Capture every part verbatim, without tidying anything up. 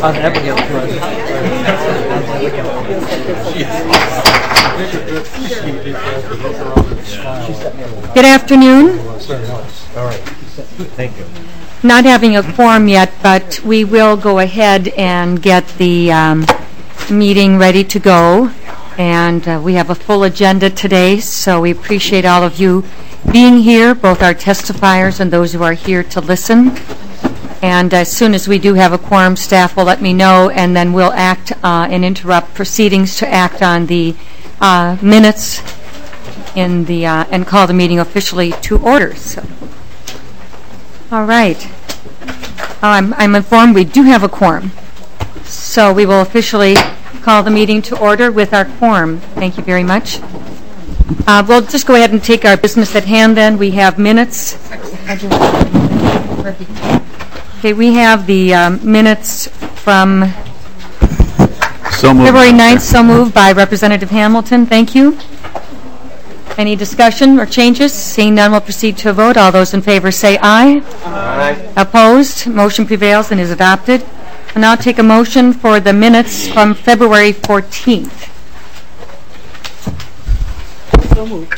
Good afternoon. All right. Thank you. Not having a quorum yet, but we will go ahead and get the um, meeting ready to go. And uh, we have a full agenda today, so we appreciate all of you being here, both our testifiers and those who are here to listen. And as soon as we do have a quorum, staff will let me know, and then we'll act uh, and interrupt proceedings to act on the uh, minutes in the uh, and call the meeting officially to order. So. All right. Oh, I'm, I'm informed we do have a quorum. So we will officially call the meeting to order with our quorum. Thank you very much. Uh, we'll just go ahead and take our business at hand then. We have minutes. Okay, we have the um, minutes from so moved, February ninth, so moved by Representative Hamilton. Thank you. Any discussion or changes? Seeing none, we'll proceed to a vote. All those in favor say aye. Aye. Opposed? Motion prevails and is adopted. I'll now take a motion for the minutes from February fourteenth. So moved.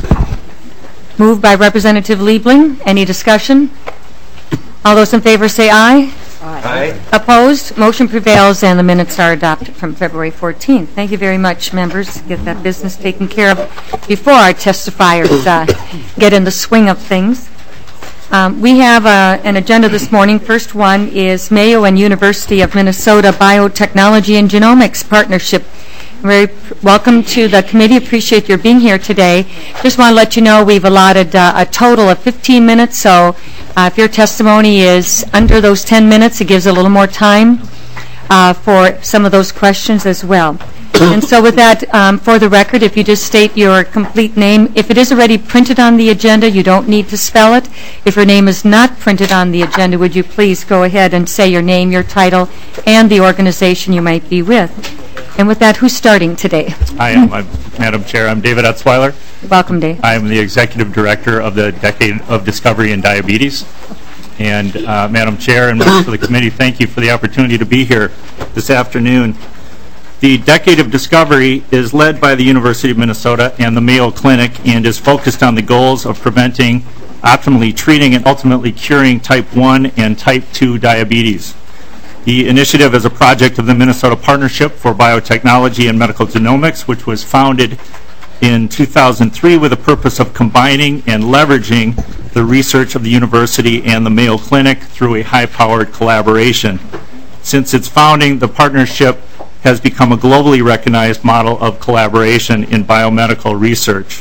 Moved by Representative Liebling. Any discussion? All those in favor say aye. Aye. Opposed? Motion prevails and the minutes are adopted from February fourteenth. Thank you very much, members. Get that business taken care of before our testifiers uh, get in the swing of things. Um, we have uh, an agenda this morning. First one is Mayo and University of Minnesota Biotechnology and Genomics Partnership. Very welcome to the committee. Appreciate your being here today. Just want to let you know we've allotted uh, a total of fifteen minutes, so uh, if your testimony is under those ten minutes, it gives a little more time uh, for some of those questions as well. And so with that, um, for the record, if you just state your complete name, if it is already printed on the agenda, you don't need to spell it. If your name is not printed on the agenda, would you please go ahead and say your name, your title, and the organization you might be with. And with that, who's starting today? Hi, I'm, I'm, Madam Chair. I'm David Etzweiler. Welcome, Dave. I am the Executive Director of the Decade of Discovery in Diabetes. And uh, Madam Chair and members of the committee, thank you for the opportunity to be here this afternoon. The Decade of Discovery is led by the University of Minnesota and the Mayo Clinic and is focused on the goals of preventing, optimally treating, and ultimately curing type one and type two diabetes. The initiative is a project of the Minnesota Partnership for Biotechnology and Medical Genomics, which was founded in two thousand three with the purpose of combining and leveraging the research of the university and the Mayo Clinic through a high-powered collaboration. Since its founding, the partnership has become a globally recognized model of collaboration in biomedical research.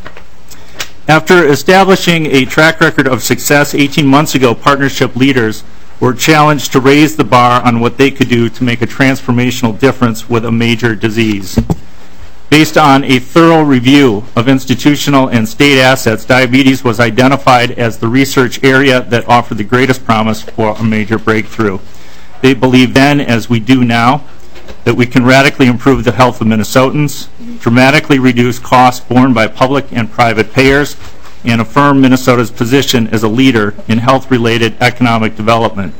After establishing a track record of success eighteen months ago, partnership leaders were challenged to raise the bar on what they could do to make a transformational difference with a major disease. Based on a thorough review of institutional and state assets, diabetes was identified as the research area that offered the greatest promise for a major breakthrough. They believed then, as we do now, that we can radically improve the health of Minnesotans, dramatically reduce costs borne by public and private payers, and affirm Minnesota's position as a leader in health-related economic development.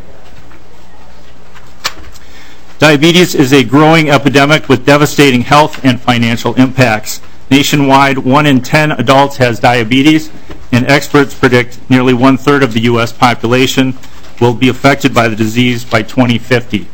Diabetes is a growing epidemic with devastating health and financial impacts. Nationwide, one in ten adults has diabetes, and experts predict nearly one-third of the U S population will be affected by the disease by twenty fifty.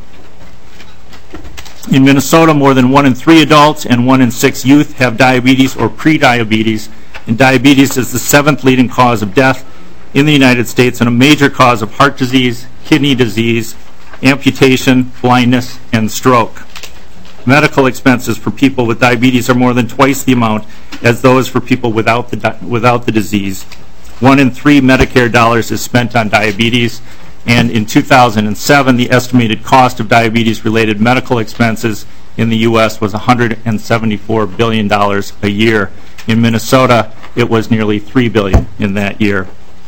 In Minnesota, more than one in three adults and one in six youth have diabetes or prediabetes, and diabetes is the seventh leading cause of death in the United States and a major cause of heart disease, kidney disease, amputation, blindness, and stroke. Medical expenses for people with diabetes are more than twice the amount as those for people without the, without the disease. One in three Medicare dollars is spent on diabetes, and in two thousand seven, the estimated cost of diabetes-related medical expenses in the U S was one hundred seventy-four billion dollars a year. In Minnesota, it was nearly three billion dollars in that year.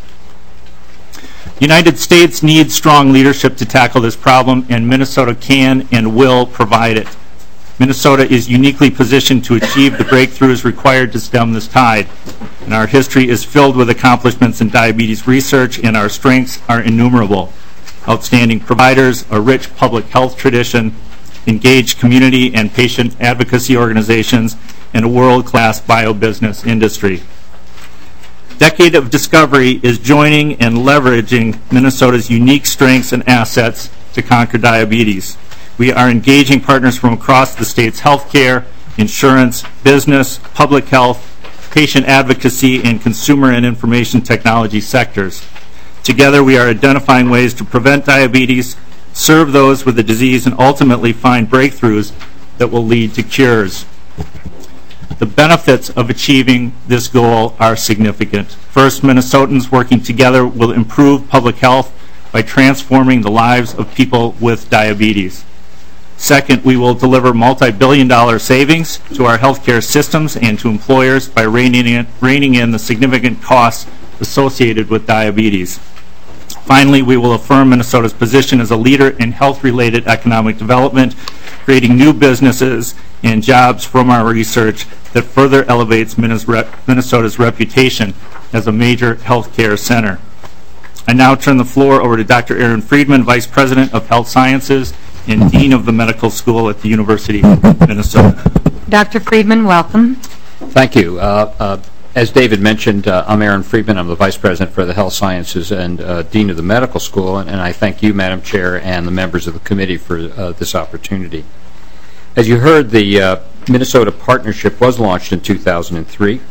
The United States needs strong leadership to tackle this problem, and Minnesota can and will provide it. Minnesota is uniquely positioned to achieve the breakthroughs required to stem this tide. And our history is filled with accomplishments in diabetes research, and our strengths are innumerable. outstanding providers, a rich public health tradition, engaged community and patient advocacy organizations, and a world-class biobusiness industry. Decade of Discovery is joining and leveraging Minnesota's unique strengths and assets to conquer diabetes. We are engaging partners from across the state's healthcare, insurance, business, public health, patient advocacy, and consumer and information technology sectors. Together, we are identifying ways to prevent diabetes, serve those with the disease, and ultimately find breakthroughs that will lead to cures. The benefits of achieving this goal are significant. First, Minnesotans working together will improve public health by transforming the lives of people with diabetes. Second, we will deliver multi-billion dollar savings to our healthcare systems and to employers by reining in, reining in the significant costs associated with diabetes. Finally, we will affirm Minnesota's position as a leader in health-related economic development, creating new businesses and jobs from our research that further elevates Minnesota's reputation as a major healthcare center. I now turn the floor over to Doctor Aaron Friedman, Vice President of Health Sciences and Dean of the Medical School at the University of Minnesota. Doctor Friedman, welcome. Thank you. Uh, uh, as David mentioned, uh, I'm Aaron Friedman. I'm the Vice President for the Health Sciences and uh, Dean of the Medical School, and, and I thank you, Madam Chair, and the members of the committee for uh, this opportunity. As you heard, the uh, Minnesota Partnership was launched in two thousand three,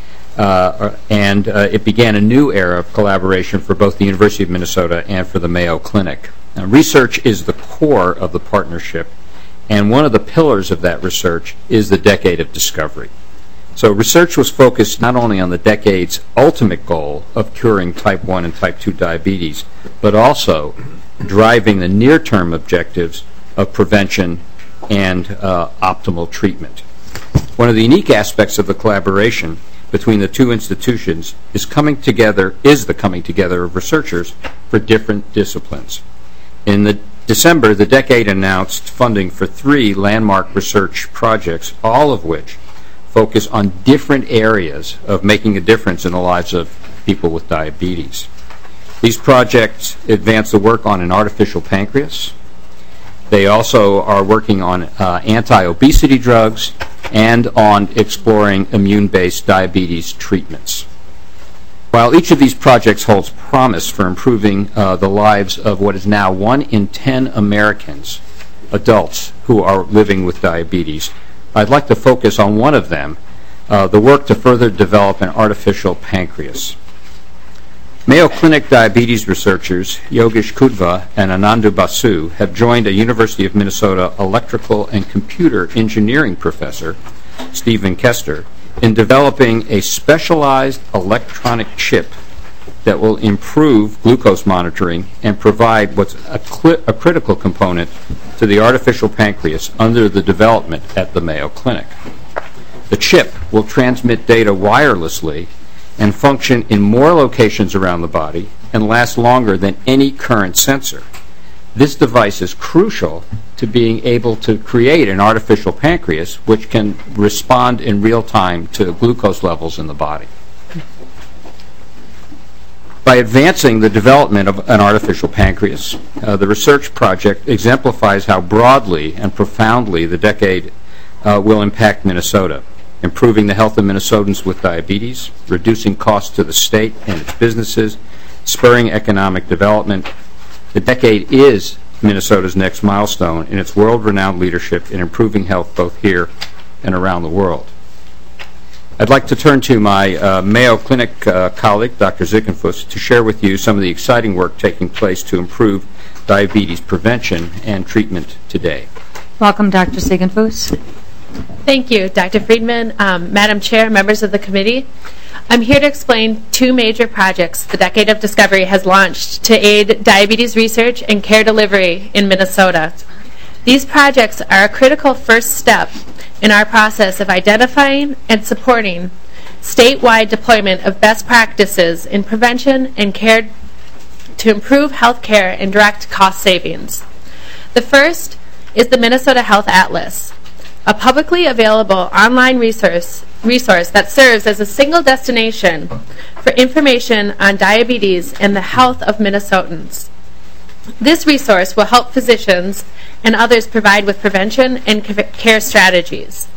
uh, and uh, it began a new era of collaboration for both the University of Minnesota and for the Mayo Clinic. Now, research is the core of the partnership, and one of the pillars of that research is the Decade of Discovery. So research was focused not only on the decade's ultimate goal of curing type one and type two diabetes, but also driving the near-term objectives of prevention and uh, optimal treatment. One of the unique aspects of the collaboration between the two institutions is coming together is the coming together of researchers for different disciplines. In the December, the Decade announced funding for three landmark research projects, all of which focus on different areas of making a difference in the lives of people with diabetes. These projects advance the work on an artificial pancreas. They also are working on uh, anti-obesity drugs and on exploring immune-based diabetes treatments. While each of these projects holds promise for improving uh, the lives of what is now one in ten Americans, adults who are living with diabetes, I'd like to focus on one of them, uh, the work to further develop an artificial pancreas. Mayo Clinic diabetes researchers Yogesh Kudva and Anandu Basu have joined a University of Minnesota electrical and computer engineering professor, Stephen Kester, in developing a specialized electronic chip that will improve glucose monitoring and provide what's a, cl- a critical component to the artificial pancreas under the development at the Mayo Clinic. The chip will transmit data wirelessly and function in more locations around the body and last longer than any current sensor. This device is crucial to being able to create an artificial pancreas which can respond in real time to glucose levels in the body. By advancing the development of an artificial pancreas, uh, the research project exemplifies how broadly and profoundly the Decade uh, will impact Minnesota, improving the health of Minnesotans with diabetes, reducing costs to the state and its businesses, spurring economic development. The Decade is Minnesota's next milestone in its world-renowned leadership in improving health both here and around the world. I'd like to turn to my uh, Mayo Clinic uh, colleague, Doctor Ziegenfuss, to share with you some of the exciting work taking place to improve diabetes prevention and treatment today. Welcome, Doctor Ziegenfuss. Thank you, Doctor Friedman, um, Madam Chair, members of the committee. I'm here to explain two major projects the Decade of Discovery has launched to aid diabetes research and care delivery in Minnesota. These projects are a critical first step in our process of identifying and supporting statewide deployment of best practices in prevention and care to improve health care and direct cost savings. The first is the Minnesota Health Atlas, a publicly available online resource, resource that serves as a single destination for information on diabetes and the health of Minnesotans. This resource will help physicians and others provide with prevention and care strategies.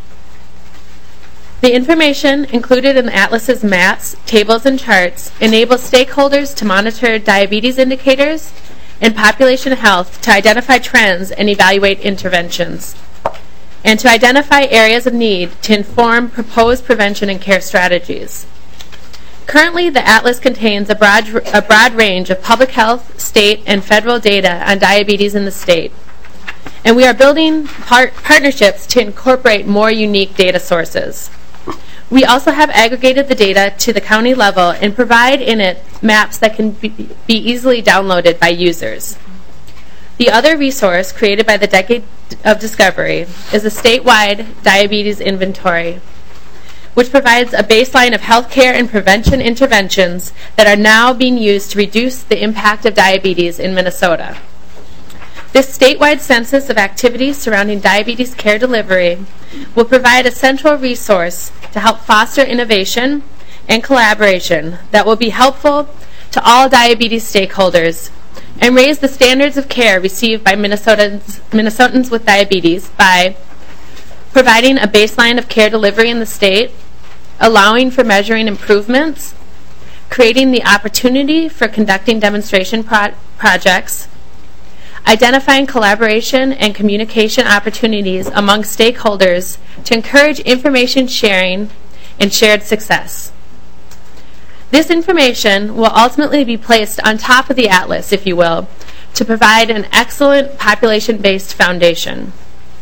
The information included in the Atlas's maps, tables, and charts enables stakeholders to monitor diabetes indicators and population health to identify trends and evaluate interventions, and to identify areas of need to inform proposed prevention and care strategies. Currently, the Atlas contains a broad, a broad range of public health, state, and federal data on diabetes in the state. And we are building par- partnerships to incorporate more unique data sources. We also have aggregated the data to the county level and provide in it maps that can be, be easily downloaded by users. The other resource created by the Decade of Discovery is a statewide diabetes inventory, which provides a baseline of healthcare and prevention interventions that are now being used to reduce the impact of diabetes in Minnesota. This statewide census of activities surrounding diabetes care delivery will provide a central resource to help foster innovation and collaboration that will be helpful to all diabetes stakeholders and raise the standards of care received by Minnesotans, Minnesotans with diabetes by providing a baseline of care delivery in the state, allowing for measuring improvements, creating the opportunity for conducting demonstration pro- projects, identifying collaboration and communication opportunities among stakeholders to encourage information sharing and shared success. This information will ultimately be placed on top of the Atlas, if you will, to provide an excellent population-based foundation.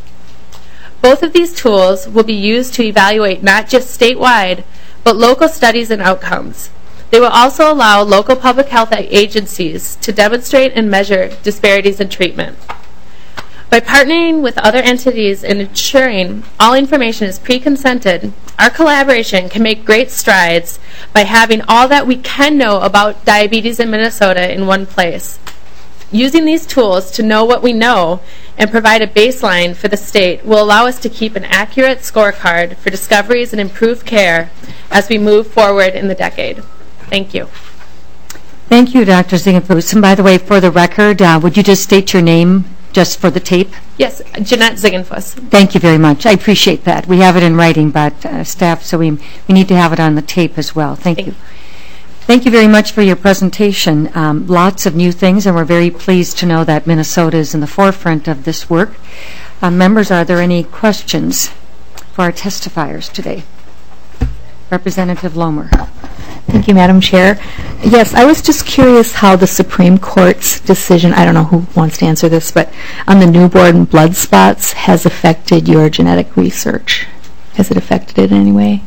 Both of these tools will be used to evaluate not just statewide, but local studies and outcomes. They will also allow local public health agencies to demonstrate and measure disparities in treatment. By partnering with other entities and ensuring all information is pre-consented, our collaboration can make great strides by having all that we can know about diabetes in Minnesota in one place. Using these tools to know what we know and provide a baseline for the state will allow us to keep an accurate scorecard for discoveries and improved care as we move forward in the decade. Thank you. Thank you, Doctor Ziegenfuss. And by the way, for the record, uh, would you just state your name just for the tape? Yes, Jeanette Ziegenfuss. Thank you very much. I appreciate that. We have it in writing, but uh, staff, so we, we need to have it on the tape as well. Thank, Thank you. you. Thank you very much for your presentation. Um, lots of new things, and we're very pleased to know that Minnesota is in the forefront of this work. Uh, members, are there any questions for our testifiers today? Representative Lohmer. Thank you, Madam Chair. Yes, I was just curious how the Supreme Court's decision, I don't know who wants to answer this, but on the newborn blood spots has affected your genetic research. Has it affected it in any way?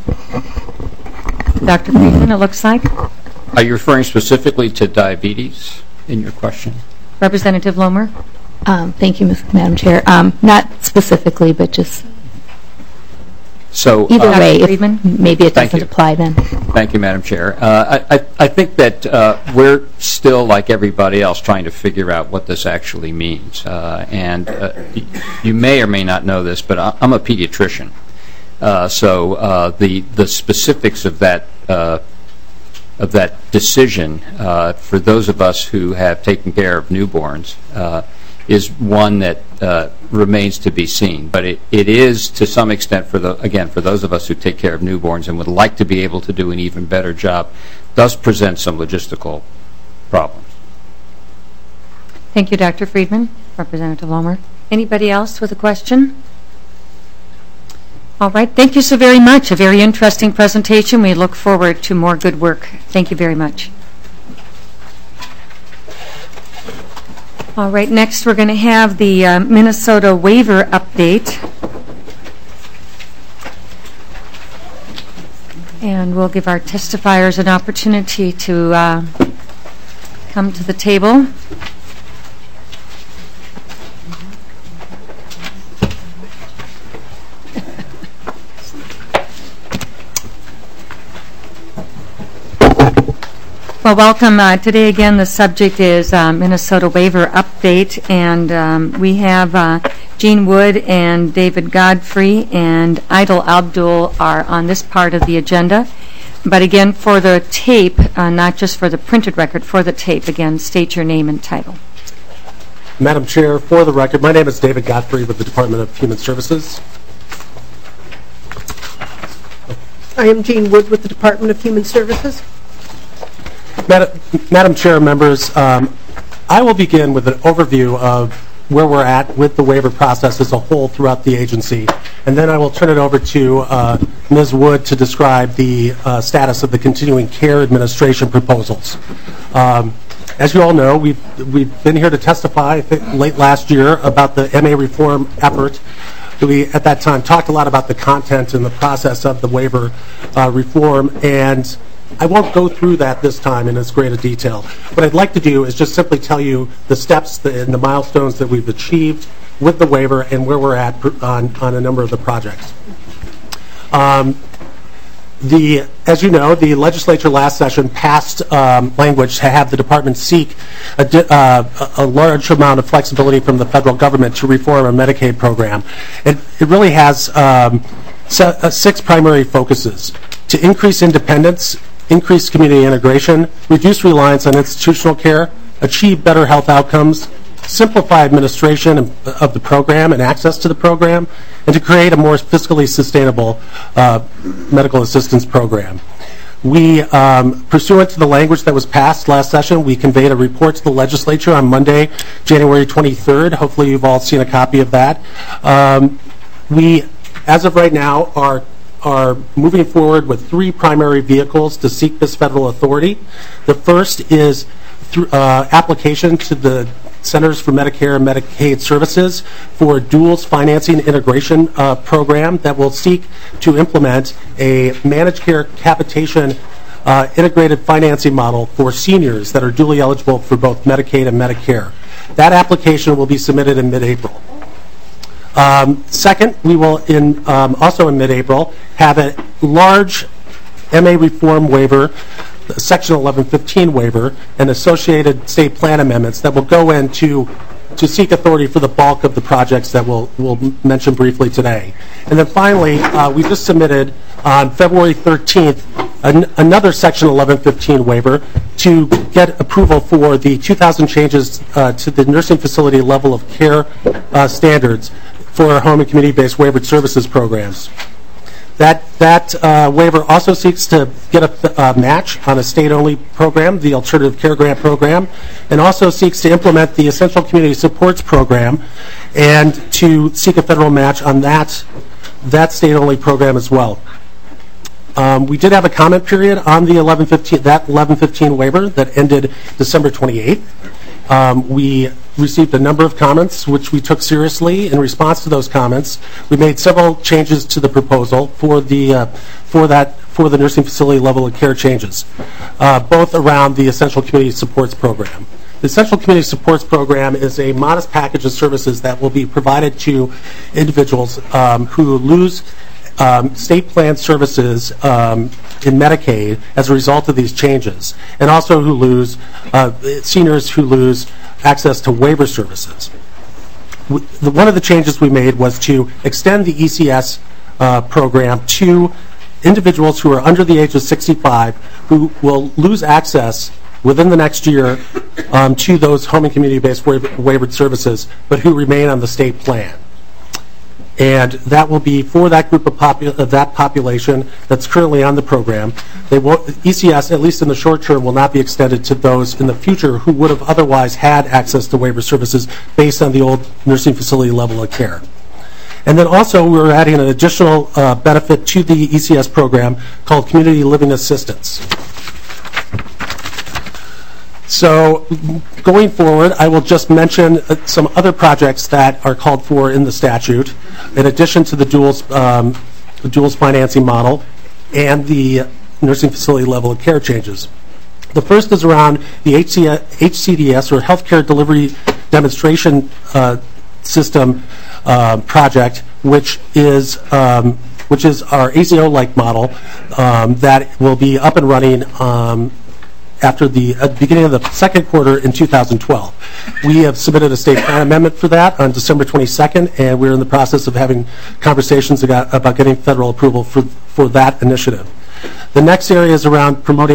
Doctor Friedman, it looks like. Are you referring specifically to diabetes in your question? Representative Lohmer. Um, thank you, Madam Chair. Um, not specifically, but just so either uh, way, if Friedman? maybe it Thank doesn't you. apply then. Thank you, Madam Chair. Uh, I, I, I think that uh, we're still, like everybody else, trying to figure out what this actually means. Uh, and uh, you may or may not know this, but I'm a pediatrician. Uh, so uh, the the specifics of that uh, of that decision uh, for those of us who have taken care of newborns uh, is one that uh, remains to be seen. But it, it is to some extent for the again for those of us who take care of newborns and would like to be able to do an even better job, does present some logistical problems. Thank you, Doctor Friedman. Representative Lohmer. Anybody else with a question? All right. Thank you so very much. A very interesting presentation. We look forward to more good work. Thank you very much. All right. Next, we're going to have the uh, Minnesota waiver update. And we'll give our testifiers an opportunity to uh, come to the table. Well, welcome. Uh, today, again, the subject is uh, Minnesota waiver update, and um, we have uh, Gene Wood and David Godfrey and Idil Abdul are on this part of the agenda. But again, for the tape, uh, not just for the printed record, for the tape, again, state your name and title. Madam Chair, for the record, my name is David Godfrey with the Department of Human Services. I am Jean Wood with the Department of Human Services. Madam, Madam Chair, members, um, I will begin with an overview of where we're at with the waiver process as a whole throughout the agency, and then I will turn it over to uh, Miz Wood to describe the uh, status of the continuing care administration proposals. Um, as you all know, we've, we've been here to testify, I think, late last year about the M A reform effort. We, at that time, talked a lot about the content and the process of the waiver uh, reform, and I won't go through that this time in as great a detail. What I'd like to do is just simply tell you the steps the, and the milestones that we've achieved with the waiver and where we're at on, on a number of the projects. Um, the, as you know, the legislature last session passed um, language to have the department seek a, di uh, a large amount of flexibility from the federal government to reform a Medicaid program. It, it really has um, so, uh, six primary focuses: to increase independence, increase community integration, reduce reliance on institutional care, achieve better health outcomes, simplify administration of the program and access to the program, and to create a more fiscally sustainable uh, medical assistance program. We, um, pursuant to the language that was passed last session, we conveyed a report to the legislature on Monday, January twenty-third. Hopefully you've all seen a copy of that. Um, we, as of right now, are are moving forward with three primary vehicles to seek this federal authority. The first is through uh, application to the Centers for Medicare and Medicaid Services for a duals financing integration uh, program that will seek to implement a managed care capitation uh, integrated financing model for seniors that are duly eligible for both Medicaid and Medicare. That application will be submitted in mid-April. Um, second, we will in um, also in mid-April have a large M A reform waiver, Section eleven fifteen waiver, and associated state plan amendments that will go in to, to seek authority for the bulk of the projects that we'll, we'll mention briefly today. And then finally, uh, we just submitted on February thirteenth an, another Section eleven fifteen waiver to get approval for the two thousand changes uh, to the nursing facility level of care uh, standards for our home and community-based waivered services programs. That, that uh, waiver also seeks to get a uh, match on a state-only program, the Alternative Care Grant Program, and also seeks to implement the Essential Community Supports Program and to seek a federal match on that, that state-only program as well. Um, we did have a comment period on the eleven fifteen, that eleven fifteen waiver that ended December twenty-eighth. Um, we received a number of comments, which we took seriously. In response to those comments, we made several changes to the proposal for the uh, for that for the nursing facility level of care changes, uh, both around the Essential Community Supports Program. The Essential Community Supports Program is a modest package of services that will be provided to individuals um, who lose Um, state plan services um, in Medicaid as a result of these changes, and also who lose, uh, seniors who lose access to waiver services. W the, one of the changes we made was to extend the E C S uh, program to individuals who are under the age of sixty-five who will lose access within the next year um, to those home and community-based wa waivered services, but who remain on the state plan. And that will be for that group of, popu of that population that's currently on the program. They won't, E C S, at least in the short term, will not be extended to those in the future who would have otherwise had access to waiver services based on the old nursing facility level of care. And then also we're adding an additional uh, benefit to the E C S program called Community Living Assistance. So going forward, I will just mention uh, some other projects that are called for in the statute, in addition to the duals, um, the duals financing model and the nursing facility level of care changes. The first is around the H C D S, or Healthcare Delivery Demonstration uh, System uh, project, which is um, which is our A Z O-like model um, that will be up and running um, after the uh, beginning of the second quarter in two thousand twelve. We have submitted a state plan amendment for that on December twenty-second, and we're in the process of having conversations about, about getting federal approval for, for that initiative. The next area is around promoting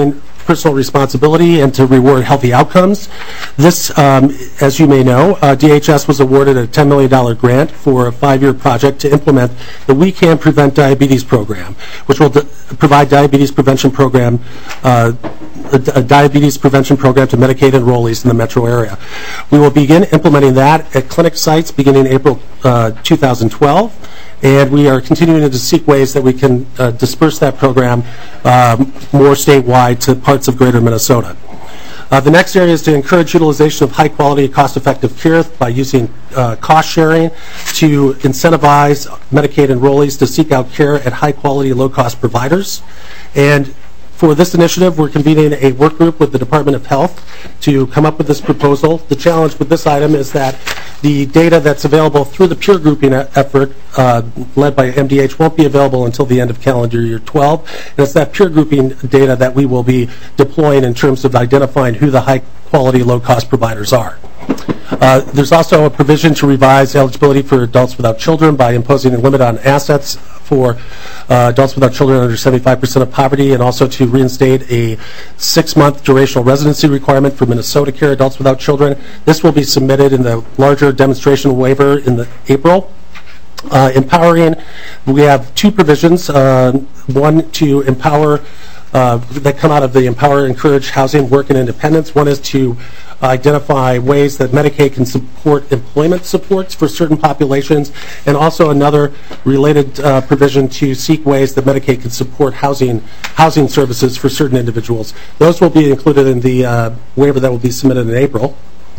personal responsibility and to reward healthy outcomes. This, um, as you may know, uh, D H S was awarded a ten million dollars grant for a five-year project to implement the We Can Prevent Diabetes program, which will provide diabetes prevention program, uh, a, a diabetes prevention program to Medicaid enrollees in the metro area. We will begin implementing that at clinic sites beginning April uh, two thousand twelve. And we are continuing to seek ways that we can uh, disperse that program um, more statewide to parts of greater Minnesota. Uh, the next area is to encourage utilization of high-quality, cost-effective care by using uh, cost-sharing to incentivize Medicaid enrollees to seek out care at high-quality, low-cost providers. And for this initiative, we're convening a work group with the Department of Health to come up with this proposal. The challenge with this item is that the data that's available through the peer grouping effort uh, led by M D H won't be available until the end of calendar year twelve. And it's that peer grouping data that we will be deploying in terms of identifying who the high-quality, low-cost providers are. Uh, there's also a provision to revise eligibility for adults without children by imposing a limit on assets for uh, adults without children under seventy-five percent of poverty, and also to reinstate a six-month durational residency requirement for Minnesota Care adults without children. This will be submitted in the larger demonstration waiver in the April. Uh, empowering, we have two provisions, uh, one to empower, uh, that come out of the Empower, Encourage Housing, Work, and Independence. One is to identify ways that Medicaid can support employment supports for certain populations, and also another related uh, provision to seek ways that Medicaid can support housing housing services for certain individuals. Those will be included in the uh, waiver that will be submitted in April.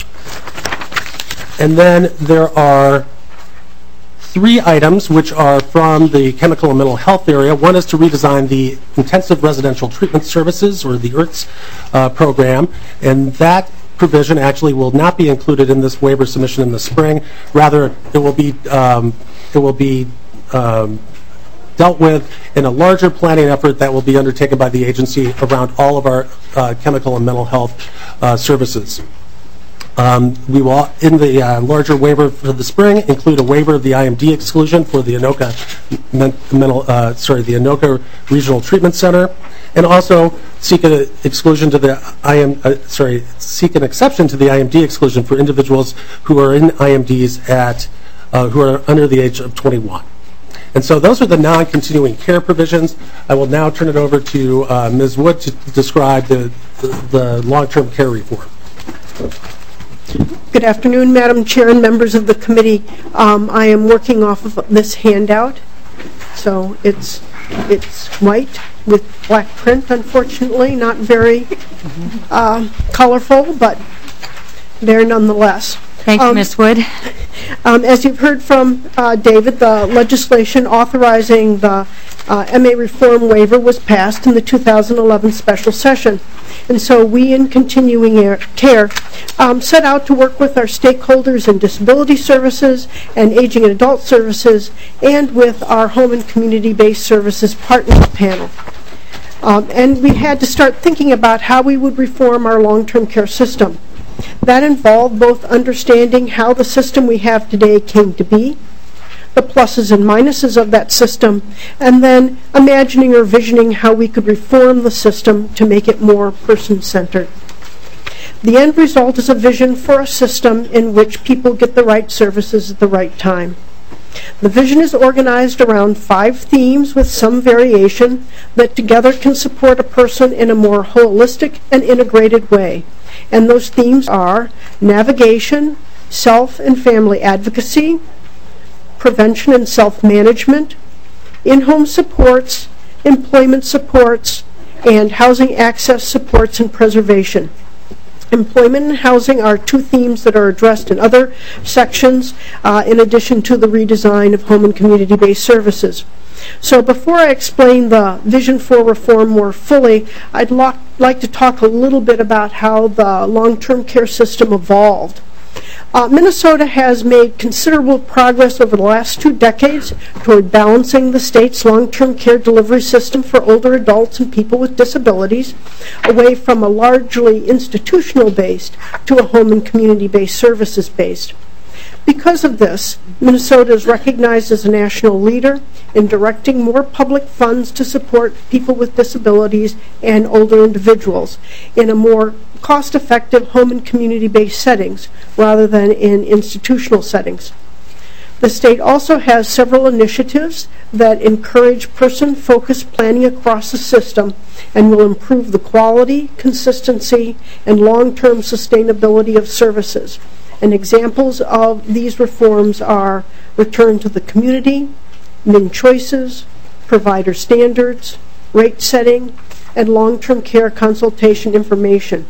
And then there are three items which are from the chemical and mental health area. One is to redesign the intensive residential treatment services, or the I R T S uh, program, and that provision actually will not be included in this waiver submission in the spring. Rather, it will be um, it will be um, dealt with in a larger planning effort that will be undertaken by the agency around all of our uh, chemical and mental health uh, services. Um, we will, in the uh, larger waiver for the spring, include a waiver of the I M D exclusion for the Anoka men mental, uh, sorry, the Anoka Regional Treatment Center, and also seek an exclusion to the I M, uh, sorry, seek an exception to the I M D exclusion for individuals who are in I M Ds at uh, who are under the age of twenty-one. And so those are the non-continuing care provisions. I will now turn it over to uh, Miz Wood to describe the the, the long-term care reform. Good afternoon, Madam Chair and members of the committee. Um, I am working off of this handout. So it's it's white with black print, unfortunately, not very uh, colorful, but there nonetheless. Thank you, Um, Miz Wood. Um, as you've heard from uh, David, the legislation authorizing the uh, M A reform waiver was passed in the two thousand eleven special session. And so we in Continuing Care um, set out to work with our stakeholders in disability services and aging and adult services, and with our home and community-based services partner panel. Um, and we had to start thinking about how we would reform our long-term care system. That involved both understanding how the system we have today came to be, the pluses and minuses of that system, and then imagining or visioning how we could reform the system to make it more person-centered. The end result is a vision for a system in which people get the right services at the right time. The vision is organized around five themes with some variation that together can support a person in a more holistic and integrated way. And those themes are navigation, self and family advocacy, prevention and self-management, in-home supports, employment supports, and housing access supports and preservation. Employment and housing are two themes that are addressed in other sections, uh, in addition to the redesign of home and community-based services. So before I explain the vision for reform more fully, I'd lo- like to talk a little bit about how the long-term care system evolved. Uh, Minnesota has made considerable progress over the last two decades toward balancing the state's long-term care delivery system for older adults and people with disabilities away from a largely institutional-based to a home and community-based services-based. Because of this, Minnesota is recognized as a national leader in directing more public funds to support people with disabilities and older individuals in a more cost-effective home and community-based settings rather than in institutional settings. The state also has several initiatives that encourage person-focused planning across the system and will improve the quality, consistency, and long-term sustainability of services. And examples of these reforms are return to the community, min choices, provider standards, rate setting, and long-term care consultation information.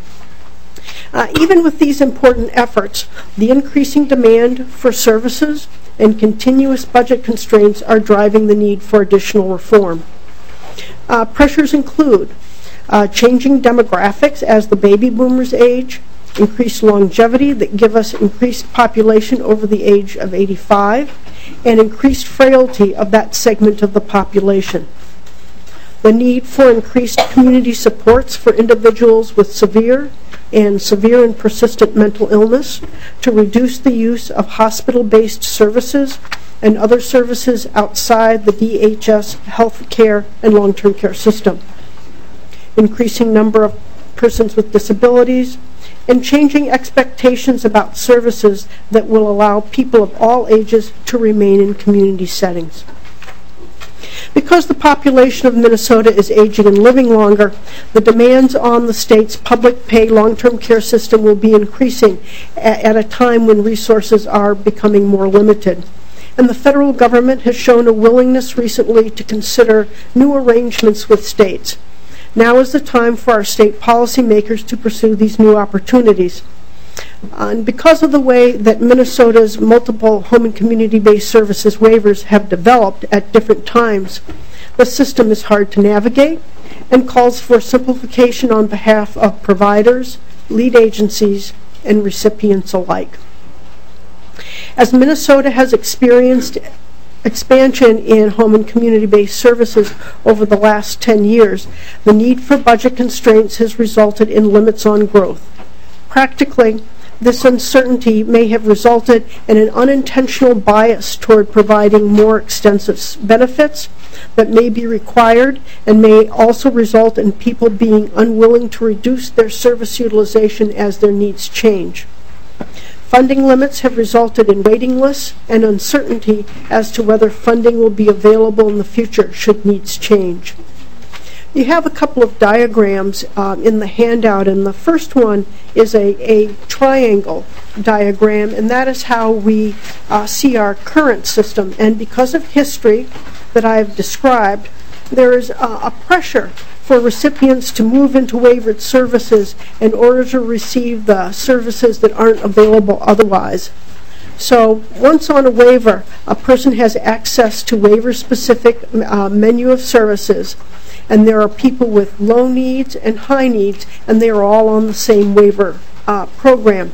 Uh, even with these important efforts, the increasing demand for services and continuous budget constraints are driving the need for additional reform. Uh, pressures include uh, changing demographics as the baby boomers age, increased longevity that give us increased population over the age of eighty-five, and increased frailty of that segment of the population. The need for increased community supports for individuals with severe and severe and persistent mental illness to reduce the use of hospital-based services and other services outside the D H S health care and long-term care system. Increasing number of persons with disabilities, and changing expectations about services that will allow people of all ages to remain in community settings. Because the population of Minnesota is aging and living longer, the demands on the state's public pay long-term care system will be increasing at a time when resources are becoming more limited. And the federal government has shown a willingness recently to consider new arrangements with states. Now is the time for our state policymakers to pursue these new opportunities. Uh, and because of the way that Minnesota's multiple home and community-based services waivers have developed at different times, the system is hard to navigate and calls for simplification on behalf of providers, lead agencies, and recipients alike. As Minnesota has experienced expansion in home and community-based services over the last ten years, the need for budget constraints has resulted in limits on growth. Practically, this uncertainty may have resulted in an unintentional bias toward providing more extensive benefits that may be required and may also result in people being unwilling to reduce their service utilization as their needs change. Funding limits have resulted in waiting lists and uncertainty as to whether funding will be available in the future should needs change. You have a couple of diagrams um, in the handout, and the first one is a, a triangle diagram, and that is how we uh, see our current system. And because of history that I've described, there is uh, a pressure for recipients to move into waivered services in order to receive the services that aren't available otherwise. So once on a waiver, a person has access to waiver-specific uh, menu of services, and there are people with low needs and high needs, and they are all on the same waiver uh, program.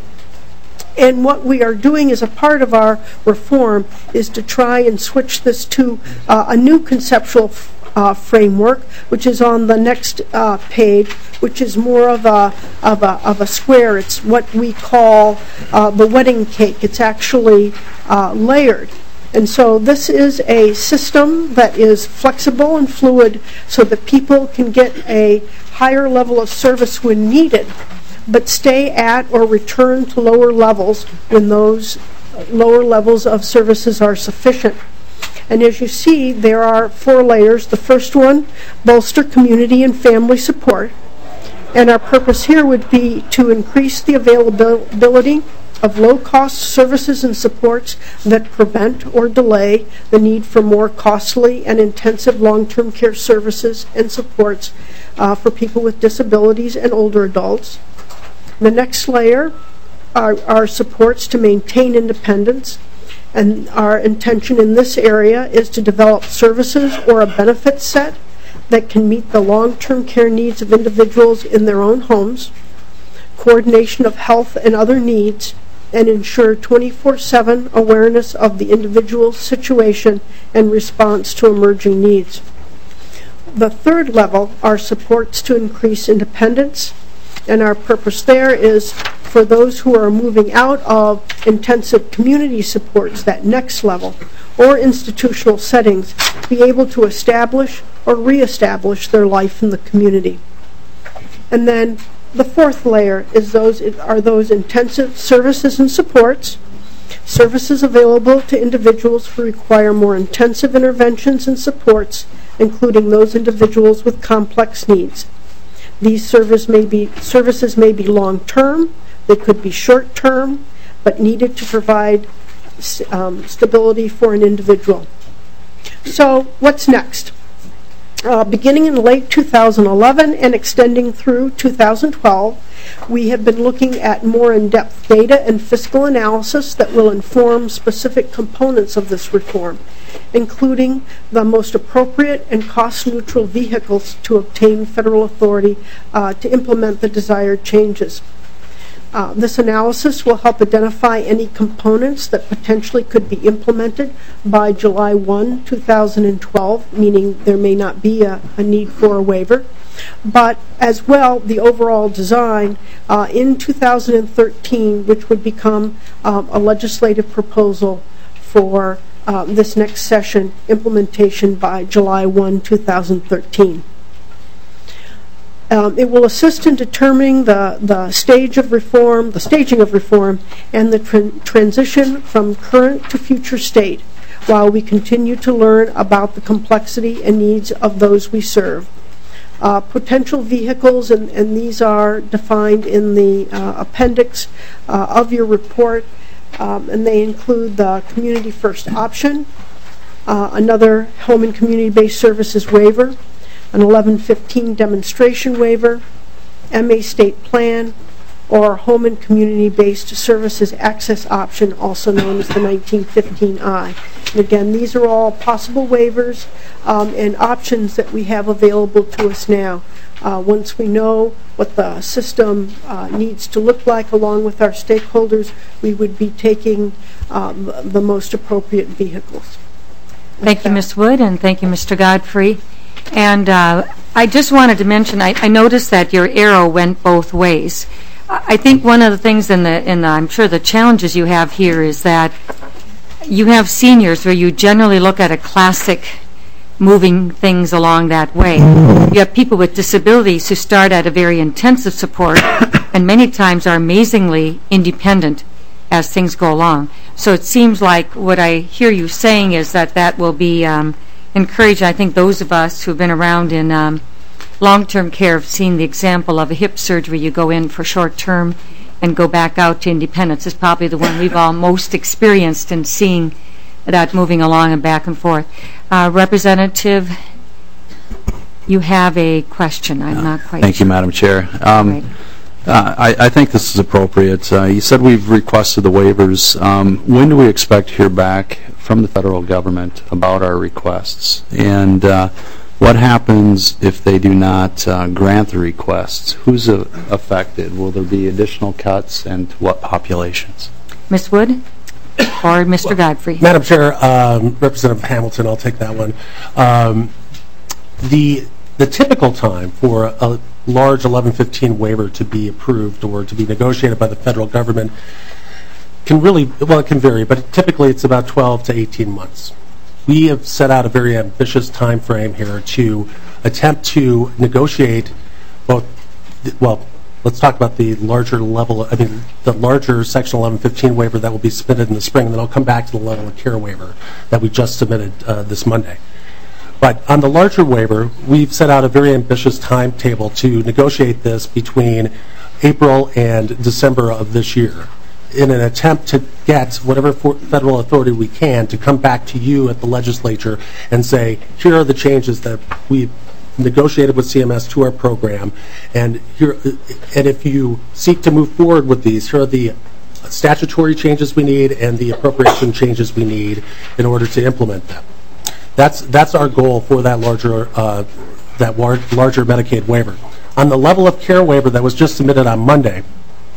And what we are doing as a part of our reform is to try and switch this to uh, a new conceptual Uh, framework, which is on the next uh, page, which is more of a of a of a square. It's what we call uh, the wedding cake. It's actually uh, layered, and so this is a system that is flexible and fluid, so that people can get a higher level of service when needed, but stay at or return to lower levels when those lower levels of services are sufficient. And as you see, there are four layers. The first one, bolster community and family support. And our purpose here would be to increase the availability of low-cost services and supports that prevent or delay the need for more costly and intensive long-term care services and supports uh, for people with disabilities and older adults. The next layer are, are supports to maintain independence. And our intention in this area is to develop services or a benefit set that can meet the long-term care needs of individuals in their own homes, coordination of health and other needs, and ensure twenty-four seven awareness of the individual's situation and response to emerging needs. The third level are supports to increase independence And our purpose there is for those who are moving out of intensive community supports, that next level, or institutional settings, to be able to establish or reestablish their life in the community. And then the fourth layer is those are those intensive services and supports, services available to individuals who require more intensive interventions and supports, including those individuals with complex needs. These service may be, services may be long-term, they could be short-term, but needed to provide um, stability for an individual. So what's next? Uh, beginning in late two thousand eleven and extending through two thousand twelve, we have been looking at more in-depth data and fiscal analysis that will inform specific components of this reform, including the most appropriate and cost-neutral vehicles to obtain federal authority uh, to implement the desired changes. Uh, this analysis will help identify any components that potentially could be implemented by July first, two thousand twelve, meaning there may not be a, a need for a waiver, but as well the overall design uh, in two thousand thirteen, which would become um, a legislative proposal for uh, this next session, implementation by July first, two thousand thirteen. Um, it will assist in determining the, the stage of reform, the staging of reform, and the tran transition from current to future state, while we continue to learn about the complexity and needs of those we serve. Uh, potential vehicles, and, and these are defined in the uh, appendix uh, of your report, um, and they include the Community First option, uh, another home and community-based services waiver, an eleven fifteen demonstration waiver, M A state plan, or home and community-based services access option, also known as the nineteen fifteen I. And again, these are all possible waivers um, and options that we have available to us now. Uh, once we know what the system uh, needs to look like along with our stakeholders, we would be taking um, the most appropriate vehicles. Thank you, Miz Wood, and thank you, Mister Godfrey. And uh, I just wanted to mention, I, I noticed that your arrow went both ways. I think one of the things in the, in the, I'm sure the challenges you have here is that you have seniors where you generally look at a classic moving things along that way. You have people with disabilities who start at a very intensive support and many times are amazingly independent as things go along. So it seems like what I hear you saying is that that will be um, encourage, I think, those of us who've been around in um, long-term care have seen the example of a hip surgery. You go in for short-term and go back out to independence is probably the one we've all most experienced in seeing that moving along and back and forth. Uh, Representative, you have a question. I'm not quite Thank sure. you, Madam Chair. Um, Right. uh, I, I think this is appropriate. Uh, you said we've requested the waivers. Um, when do we expect to hear back from the federal government about our requests? And uh, what happens if they do not uh, grant the requests? Who's uh, affected? Will there be additional cuts, and to what populations? Miz Wood or Mister Godfrey? Madam Chair, um, Representative Hamilton, I'll take that one. Um, the the typical time for a large eleven fifteen waiver to be approved or to be negotiated by the federal government can really, well, it can vary, but typically it's about twelve to eighteen months. We have set out a very ambitious time frame here to attempt to negotiate both, well, let's talk about the larger level, I mean, the larger Section eleven fifteen waiver that will be submitted in the spring, and then I'll come back to the level of care waiver that we just submitted uh, this Monday. But on the larger waiver, we've set out a very ambitious timetable to negotiate this between April and December of this year, in an attempt to get whatever for federal authority we can to come back to you at the legislature and say, here are the changes that we've negotiated with C M S to our program, and here, and if you seek to move forward with these, here are the statutory changes we need and the appropriation changes we need in order to implement them. That's that's our goal for that larger uh, that larger Medicaid waiver. On the level of care waiver that was just submitted on Monday,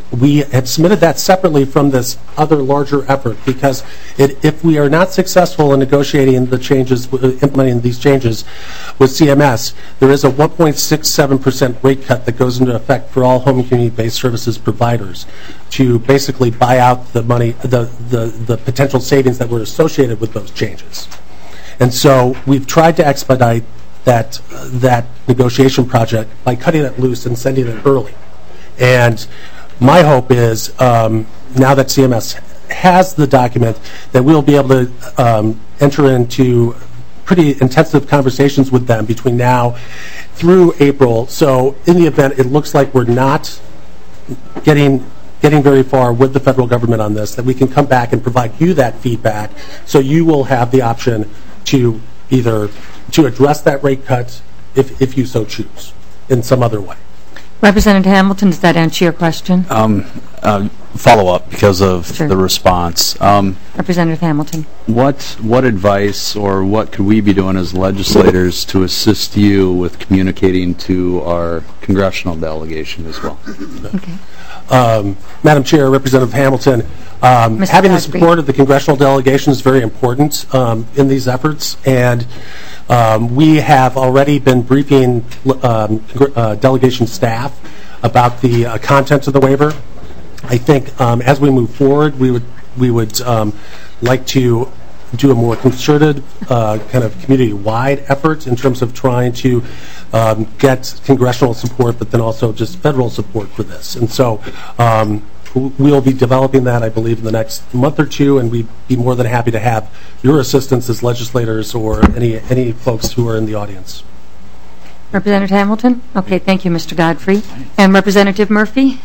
we have submitted that separately from this other larger effort because it, if we are not successful in negotiating the changes, implementing these changes with C M S, there is a one point six seven percent rate cut that goes into effect for all home and community-based services providers to basically buy out the money, the, the, the potential savings that were associated with those changes. And so we've tried to expedite that, uh, that negotiation project by cutting it loose and sending it early. And my hope is, um, now that C M S has the document, that we'll be able to um, enter into pretty intensive conversations with them between now through April. So in the event it looks like we're not getting getting very far with the federal government on this, that we can come back and provide you that feedback so you will have the option to either to address that rate cut if, if you so choose in some other way. Representative Hamilton, does that answer your question? Um, uh, follow up because of Sure. the response. Um, Representative Hamilton. What what advice or what could we be doing as legislators to assist you with communicating to our congressional delegation as well? Okay. Um, Madam Chair, Representative Hamilton, um, having the support of the congressional delegation is very important um, in these efforts, and um, we have already been briefing um, uh, delegation staff about the uh, contents of the waiver. I think um, as we move forward, we would we would um, like to do a more concerted uh, kind of community-wide effort in terms of trying to um, get congressional support, but then also just federal support for this. And so um, we'll be developing that, I believe, in the next month or two, and we'd be more than happy to have your assistance as legislators or any any folks who are in the audience. Representative Hamilton? Okay, thank you, Mister Godfrey. And Representative Murphy?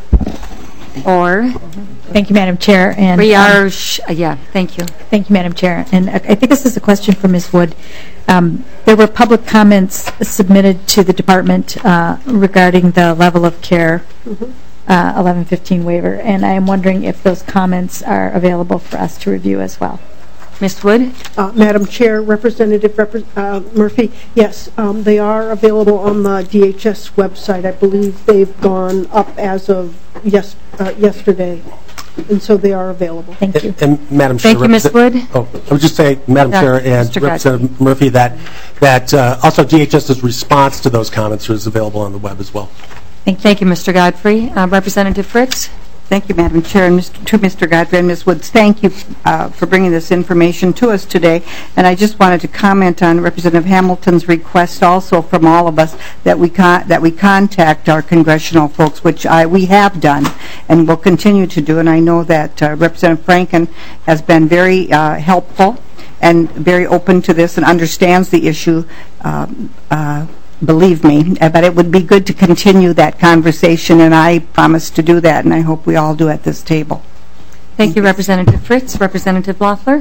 Or? Thank you, Madam Chair. And We are, um, sh yeah, thank you. Thank you, Madam Chair. And I I think this is a question for Miz Wood. Um, there were public comments submitted to the department uh, regarding the level of care Mm-hmm. uh, eleven fifteen waiver, and I am wondering if those comments are available for us to review as well. Miz Wood? Uh, Madam Chair, Representative Repre uh, Murphy, yes, um, they are available on the D H S website. I believe they've gone up as of yes, uh, yesterday, and so they are available. Thank you. And, and Madam Chair, Thank you, Miz Wood. Oh, I would just say, Madam Doctor Chair and Mister Representative Murphy, that that uh, also DHS's response to those comments is available on the web as well. Thank you, Thank you Mister Godfrey. Uh, Representative Fritz? Thank you, Madam Chair, and Mister to Mister Godfrey and Miz Woods. Thank you uh, for bringing this information to us today. And I just wanted to comment on Representative Hamilton's request also from all of us that we con that we contact our congressional folks, which I we have done and will continue to do. And I know that uh, Representative Franken has been very uh, helpful and very open to this and understands the issue. Uh, uh, Believe me, but it would be good to continue that conversation, and I promise to do that, and I hope we all do at this table. Thank you, Representative Fritz. Representative Loeffler?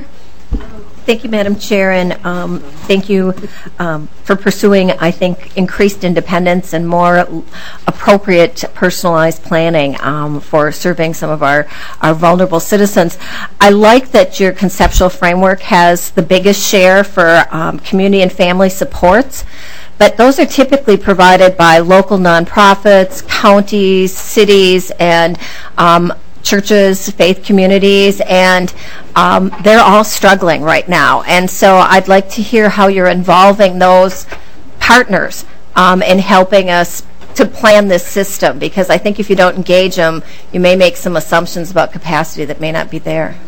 Thank you, Madam Chair, and um, thank you um, for pursuing, I think, increased independence and more appropriate personalized planning um, for serving some of our, our vulnerable citizens. I like that your conceptual framework has the biggest share for um, community and family supports, but those are typically provided by local nonprofits, counties, cities, and um, churches, faith communities, and um, they're all struggling right now. And so I'd like to hear how you're involving those partners um, in helping us to plan this system, because I think if you don't engage them, you may make some assumptions about capacity that may not be there.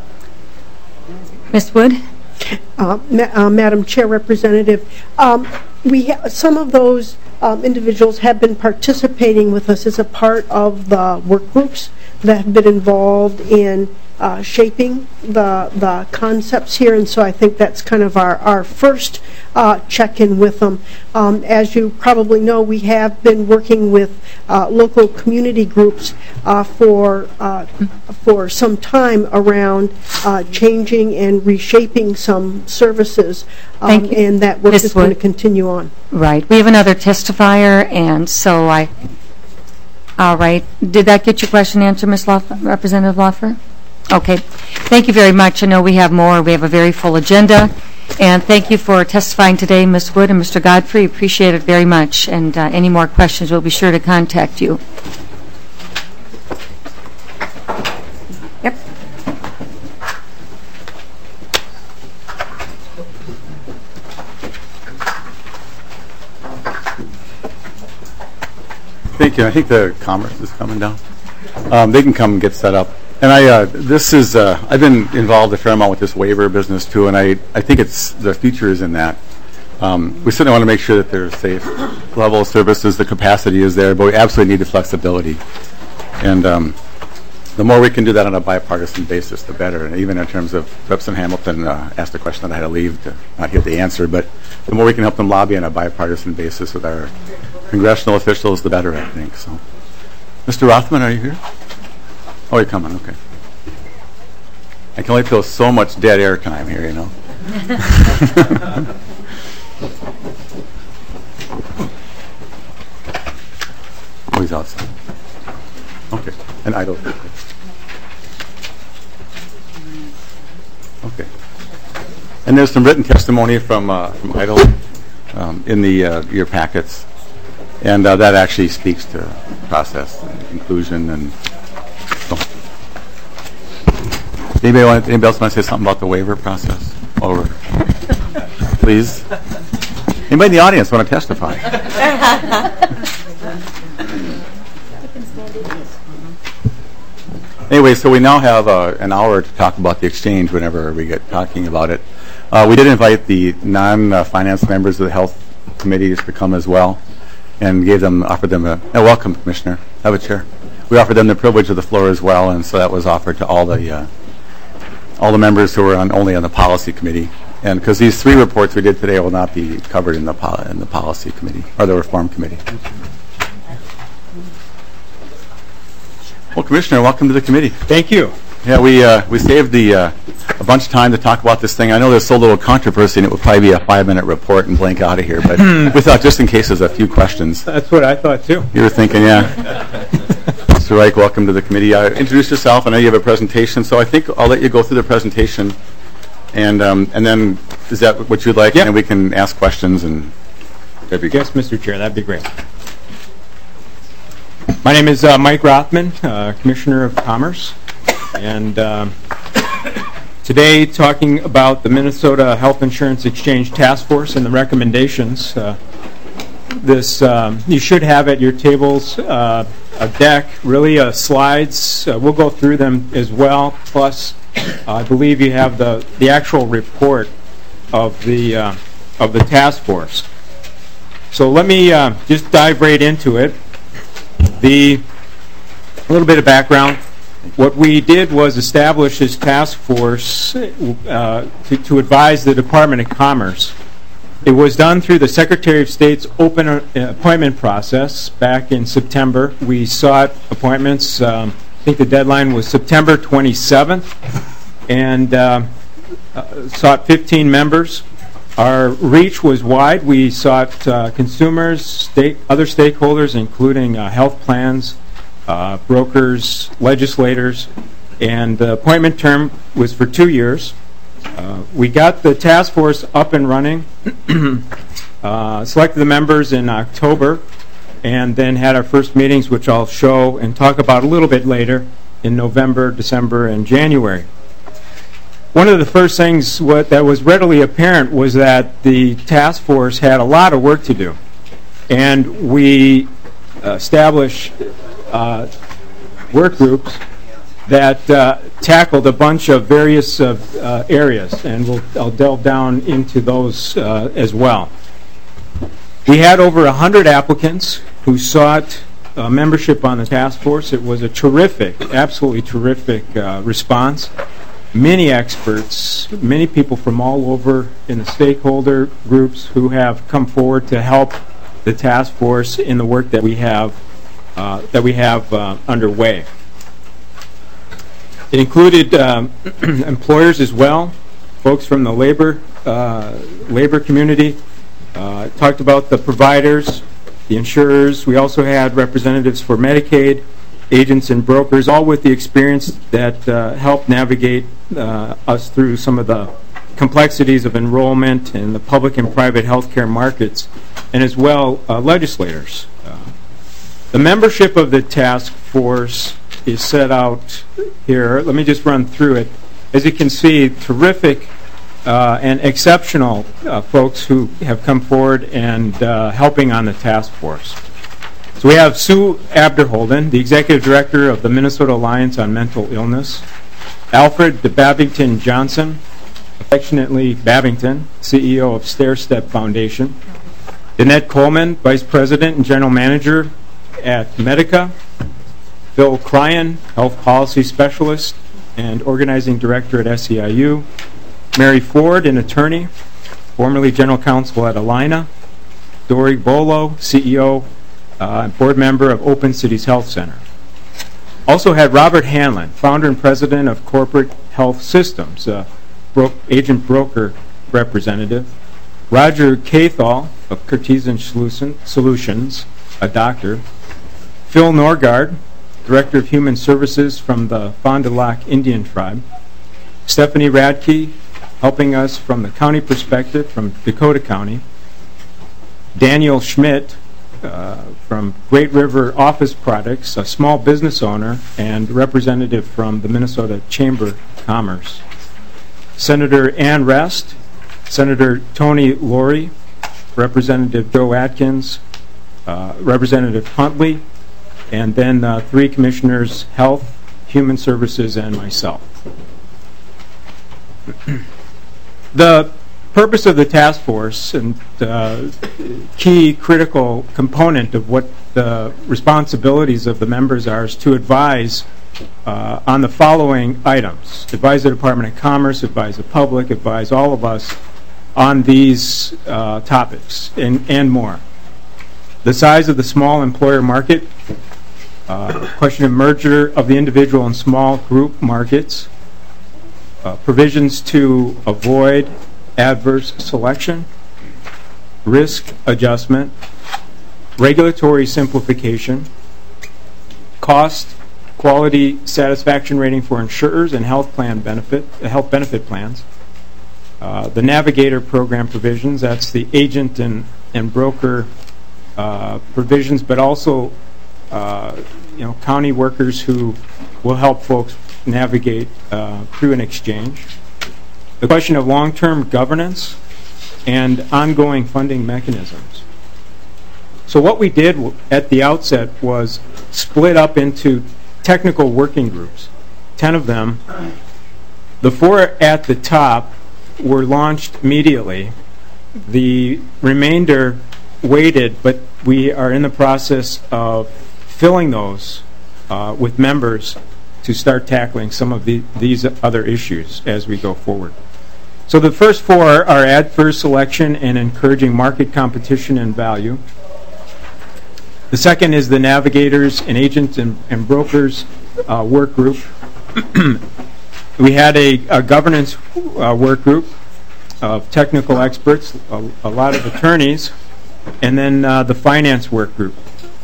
Miz Wood? Uh, ma uh, Madam Chair, Representative, um, we ha some of those um, individuals have been participating with us as a part of the work groups that have been involved in uh, shaping the the concepts here, and so I think that's kind of our, our first uh, check-in with them. Um, as you probably know, we have been working with uh, local community groups uh, for uh, for some time around uh, changing and reshaping some services, um, Thank you. and that work Miz is going to Wood. continue on. Right. We have another testifier, and so I... All right. Did that get your question answered, Miz Loeffler, Representative Loeffler? Okay. Thank you very much. I know we have more. We have a very full agenda. And thank you for testifying today, Miz Wood and Mister Godfrey. Appreciate it very much. And uh, any more questions, we'll be sure to contact you. Thank you. I think the Commerce is coming down. Um, they can come and get set up. And I, uh, this is, uh, I've been involved a fair amount with this waiver business too, and I, I think it's the future is in that. Um, we certainly want to make sure that there's safe level of services, the capacity is there, but we absolutely need the flexibility. And um, the more we can do that on a bipartisan basis, the better. And even in terms of Representative Hamilton uh, asked a question that I had to leave to not get the answer, but the more we can help them lobby on a bipartisan basis with our congressional officials, the better, I think. So, Mister Rothman, are you here? Oh, you're coming. Okay. I can only feel so much dead air time here, you know. Oh, he's outside. Okay. And I don't. Okay. And there's some written testimony from uh, from Idle um, in the uh, your packets, and uh, that actually speaks to process and inclusion. And so. Anybody, want, anybody else want to say something about the waiver process? Over, please. Anybody in the audience want to testify? Anyway, so we now have uh, an hour to talk about the exchange whenever we get talking about it. Uh, we did invite the non-finance members of the Health Committees to come as well, and gave them, offered them a, a welcome, Commissioner. Have a chair. We offered them the privilege of the floor as well, and so that was offered to all the uh, all the members who were on, only on the policy committee. And because these three reports we did today will not be covered in the pol in the policy committee or the reform committee. Well, Commissioner, welcome to the committee. Thank you. Yeah, we uh, we saved the uh, a bunch of time to talk about this thing. I know there's so little controversy, and it would probably be a five-minute report and blank out of here. But we thought, just in case there's a few questions. That's what I thought too. You were thinking, yeah. Mister Reich, welcome to the committee. Uh, introduce yourself. I know you have a presentation, so I think I'll let you go through the presentation, and um, and then is that what you'd like? Yep. And we can ask questions and. That'd be yes, Mister Chair, that'd be great. My name is uh, Mike Rothman, uh, Commissioner of Commerce, and uh, today talking about the Minnesota Health Insurance Exchange Task Force and the recommendations. Uh, this um, you should have at your tables uh, a deck, really uh, slides. Uh, we'll go through them as well. Plus, uh, I believe you have the the actual report of the uh, of the task force. So let me uh, just dive right into it. The a little bit of background. What we did was establish this task force uh, to, to advise the Department of Commerce. It was done through the Secretary of State's open uh, appointment process back in September. We sought appointments. Um, I think the deadline was September twenty-seventh, and uh, uh, sought fifteen members. Our reach was wide. We sought uh, consumers, state, other stakeholders, including uh, health plans, uh, brokers, legislators, and the appointment term was for two years. Uh, we got the task force up and running, uh, selected the members in October, and then had our first meetings, which I'll show and talk about a little bit later, in November, December, and January. One of the first things what, that was readily apparent was that the task force had a lot of work to do. And we established uh, work groups that uh, tackled a bunch of various uh, uh, areas, and we'll, I'll delve down into those uh, as well. We had over one hundred applicants who sought uh, membership on the task force. It was a terrific, absolutely terrific uh, response. Many experts, many people from all over in the stakeholder groups who have come forward to help the task force in the work that we have uh, that we have uh, underway. It included um, employers as well, folks from the labor uh, labor community. Uh, talked about the providers, the insurers. We also had representatives for Medicaid, agents and brokers, all with the experience that uh, helped navigate uh, us through some of the complexities of enrollment in the public and private healthcare markets, and as well uh, legislators. Uh, the membership of the task force is set out here. Let me just run through it. As you can see, terrific uh, and exceptional uh, folks who have come forward and uh, helping on the task force. So we have Sue Abderholden, the Executive Director of the Minnesota Alliance on Mental Illness, Alfred de Babington Johnson, affectionately Babington, C E O of Stair Step Foundation, Danette Coleman, Vice President and General Manager at Medica, Phil Cryan, Health Policy Specialist and Organizing Director at S E I U, Mary Ford, an attorney, formerly General Counsel at Alina, Dory Bolo, C E O uh, and Board Member of Open Cities Health Center. Also had Robert Hanlon, Founder and President of Corporate Health Systems, uh, bro- agent broker representative, Roger Cathall of Cartesian Solution- Solutions, a doctor, Phil Norgard, Director of Human Services from the Fond du Lac Indian Tribe, Stephanie Radke, helping us from the county perspective from Dakota County, Daniel Schmidt uh, from Great River Office Products, a small business owner and representative from the Minnesota Chamber of Commerce, Senator Ann Rest, Senator Tony Laurie, Representative Joe Atkins, uh, Representative Huntley, and then uh, three commissioners, Health, Human Services, and myself. The purpose of the task force and uh, key critical component of what the responsibilities of the members are is to advise uh, on the following items. Advise the Department of Commerce, advise the public, advise all of us on these uh, topics and, and more. The size of the small employer market, uh, question of merger of the individual and small group markets, uh, provisions to avoid adverse selection, risk adjustment, regulatory simplification, cost, quality satisfaction rating for insurers and health plan benefit, uh, health benefit plans, uh, the Navigator program provisions, that's the agent and, and broker uh, provisions, but also uh, you know, county workers who will help folks navigate uh, through an exchange. The question of long-term governance and ongoing funding mechanisms. So what we did w- at the outset was split up into technical working groups, ten of them. The four at the top were launched immediately. The remainder waited, but we are in the process of filling those uh, with members to start tackling some of the, these other issues as we go forward. So the first four are adverse selection and encouraging market competition and value. The second is the navigators and agents and, and brokers uh, work group. We had a, a governance uh, work group of technical experts, a, a lot of attorneys, and then uh, the finance work group.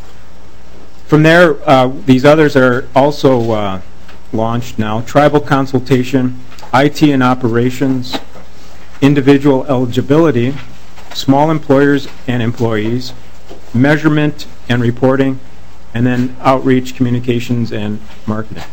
From there, uh, these others are also uh, launched now. Tribal consultation, I T and operations, individual eligibility, small employers and employees, measurement and reporting, and then outreach, communications, and marketing.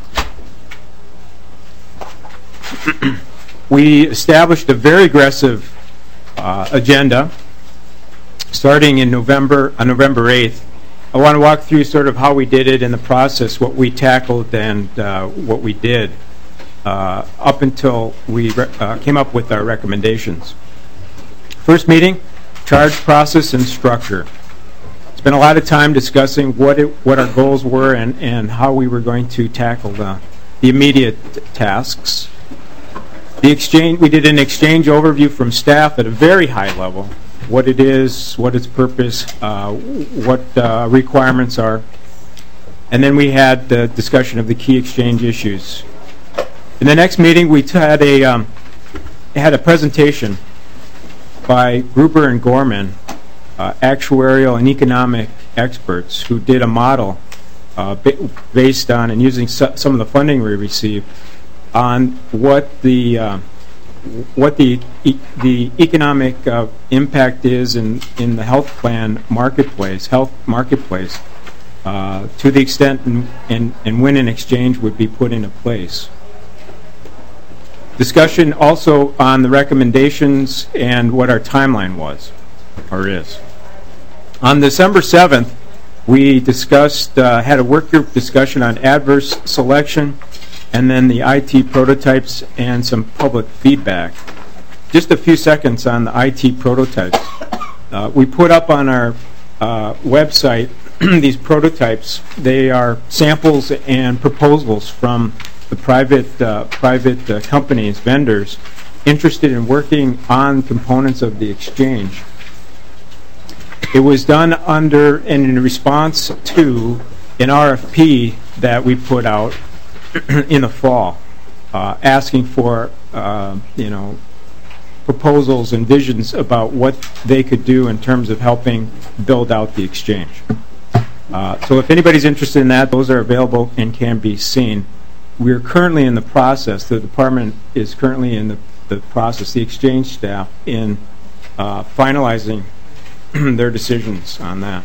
We established a very aggressive uh, agenda starting in November, on November eighth. I want to walk through sort of how we did it in the process, what we tackled, and uh, what we did uh, up until we re- uh, came up with our recommendations. First meeting, charge, process, and structure. Spent a lot of time discussing what it, what our goals were and, and how we were going to tackle the, the immediate tasks. The exchange, we did an exchange overview from staff at a very high level. What it is, what its purpose, uh, what uh, requirements are. And then we had the discussion of the key exchange issues. In the next meeting, we t- had a um, had a presentation by Gruber and Gorman, uh, actuarial and economic experts, who did a model uh, ba- based on and using su- some of the funding we received on what the uh, what the e- the economic uh, impact is in, in the health plan marketplace, health marketplace, uh, to the extent and, and, and when an exchange would be put into place. Discussion also on the recommendations and what our timeline was, or is. On December seventh, We discussed, uh, had a work group discussion on adverse selection, and then the I T prototypes and some public feedback. Just a few seconds on the I T prototypes. Uh, we put up on our uh, website these prototypes. They are samples and proposals from the private uh, private uh, companies, vendors, interested in working on components of the exchange. It was done under and in response to an R F P that we put out in the fall, uh, asking for uh, you know proposals and visions about what they could do in terms of helping build out the exchange. Uh, so if anybody's interested in that, those are available and can be seen. We're currently in the process, the department is currently in the, the process, the exchange staff, in uh, finalizing their decisions on that.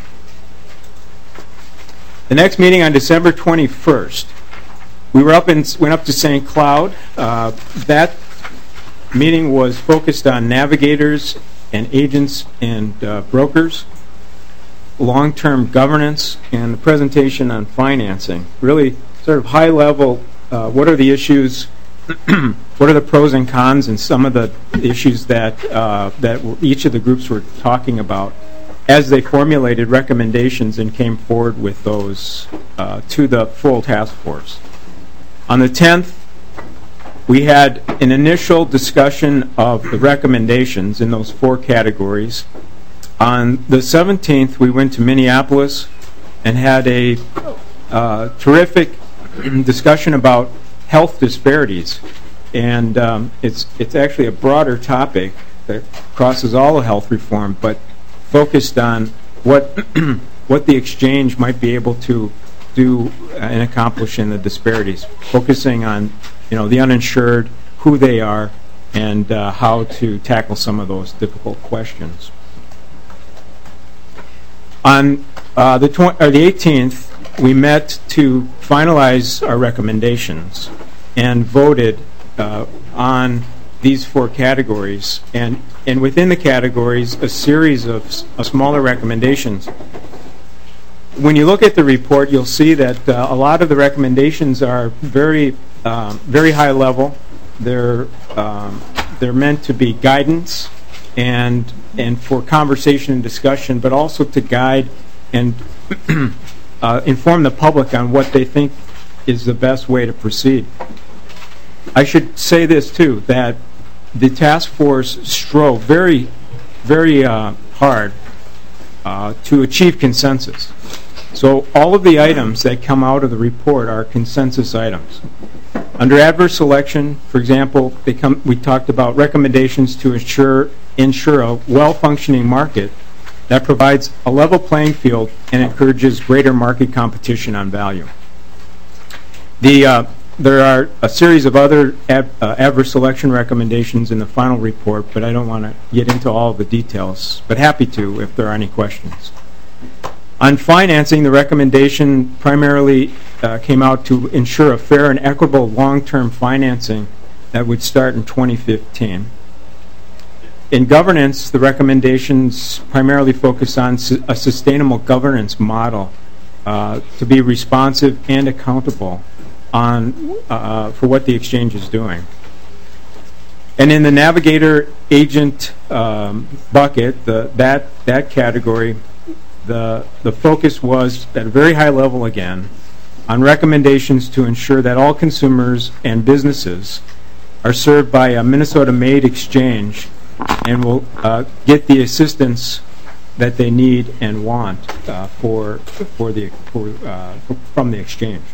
The next meeting on December twenty-first, we were up in, went up to Saint Cloud. Uh, that meeting was focused on navigators and agents and uh, brokers, long-term governance, and the presentation on financing. Really sort of high level, uh, what are the issues, what are the pros and cons, and some of the issues that, uh, that each of the groups were talking about as they formulated recommendations and came forward with those uh, to the full task force. On the tenth, we had an initial discussion of the recommendations in those four categories. On the seventeenth, we went to Minneapolis and had a uh, terrific discussion about health disparities. And um, it's, it's actually a broader topic that crosses all of health reform, but focused on what, what the exchange might be able to do and accomplish in the disparities, focusing on you know, the uninsured, who they are, and uh, how to tackle some of those difficult questions. On uh, the, tw- or the eighteenth, we met to finalize our recommendations and voted uh, on these four categories, and, and within the categories, a series of, s- of smaller recommendations. When you look at the report, you'll see that uh, a lot of the recommendations are very Um, very high level. They're um, they're meant to be guidance and and for conversation and discussion, but also to guide and uh, inform the public on what they think is the best way to proceed. I should say this too, that the task force strove very very uh, hard uh, to achieve consensus. So all of the items that come out of the report are consensus items. Under adverse selection, for example, they come, we talked about recommendations to ensure, ensure a well-functioning market that provides a level playing field and encourages greater market competition on value. The, uh, there are a series of other ad, uh, adverse selection recommendations in the final report, but I don't want to get into all of the details, but happy to if there are any questions. On financing, the recommendation primarily uh, came out to ensure a fair and equitable long-term financing that would start in twenty fifteen. In governance, the recommendations primarily focus on su- a sustainable governance model uh, to be responsive and accountable on uh, for what the exchange is doing. And in the navigator agent um, bucket, the, that that category, The, the focus was at a very high level again on recommendations to ensure that all consumers and businesses are served by a Minnesota-made exchange and will uh, get the assistance that they need and want uh, for for the for, uh, from the exchange.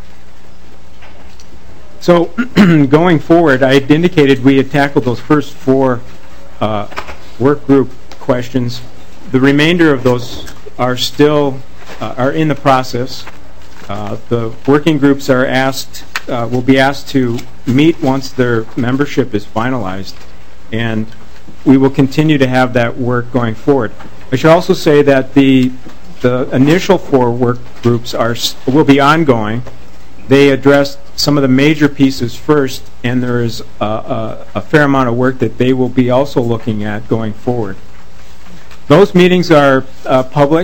So going forward, I had indicated we had tackled those first four uh, work group questions. The remainder of those are still uh, are in the process. Uh, the working groups are asked uh, will be asked to meet once their membership is finalized, and we will continue to have that work going forward. I should also say that the the initial four work groups are will be ongoing. They addressed some of the major pieces first, and there is a, a, a fair amount of work that they will be also looking at going forward. Those meetings are uh, public.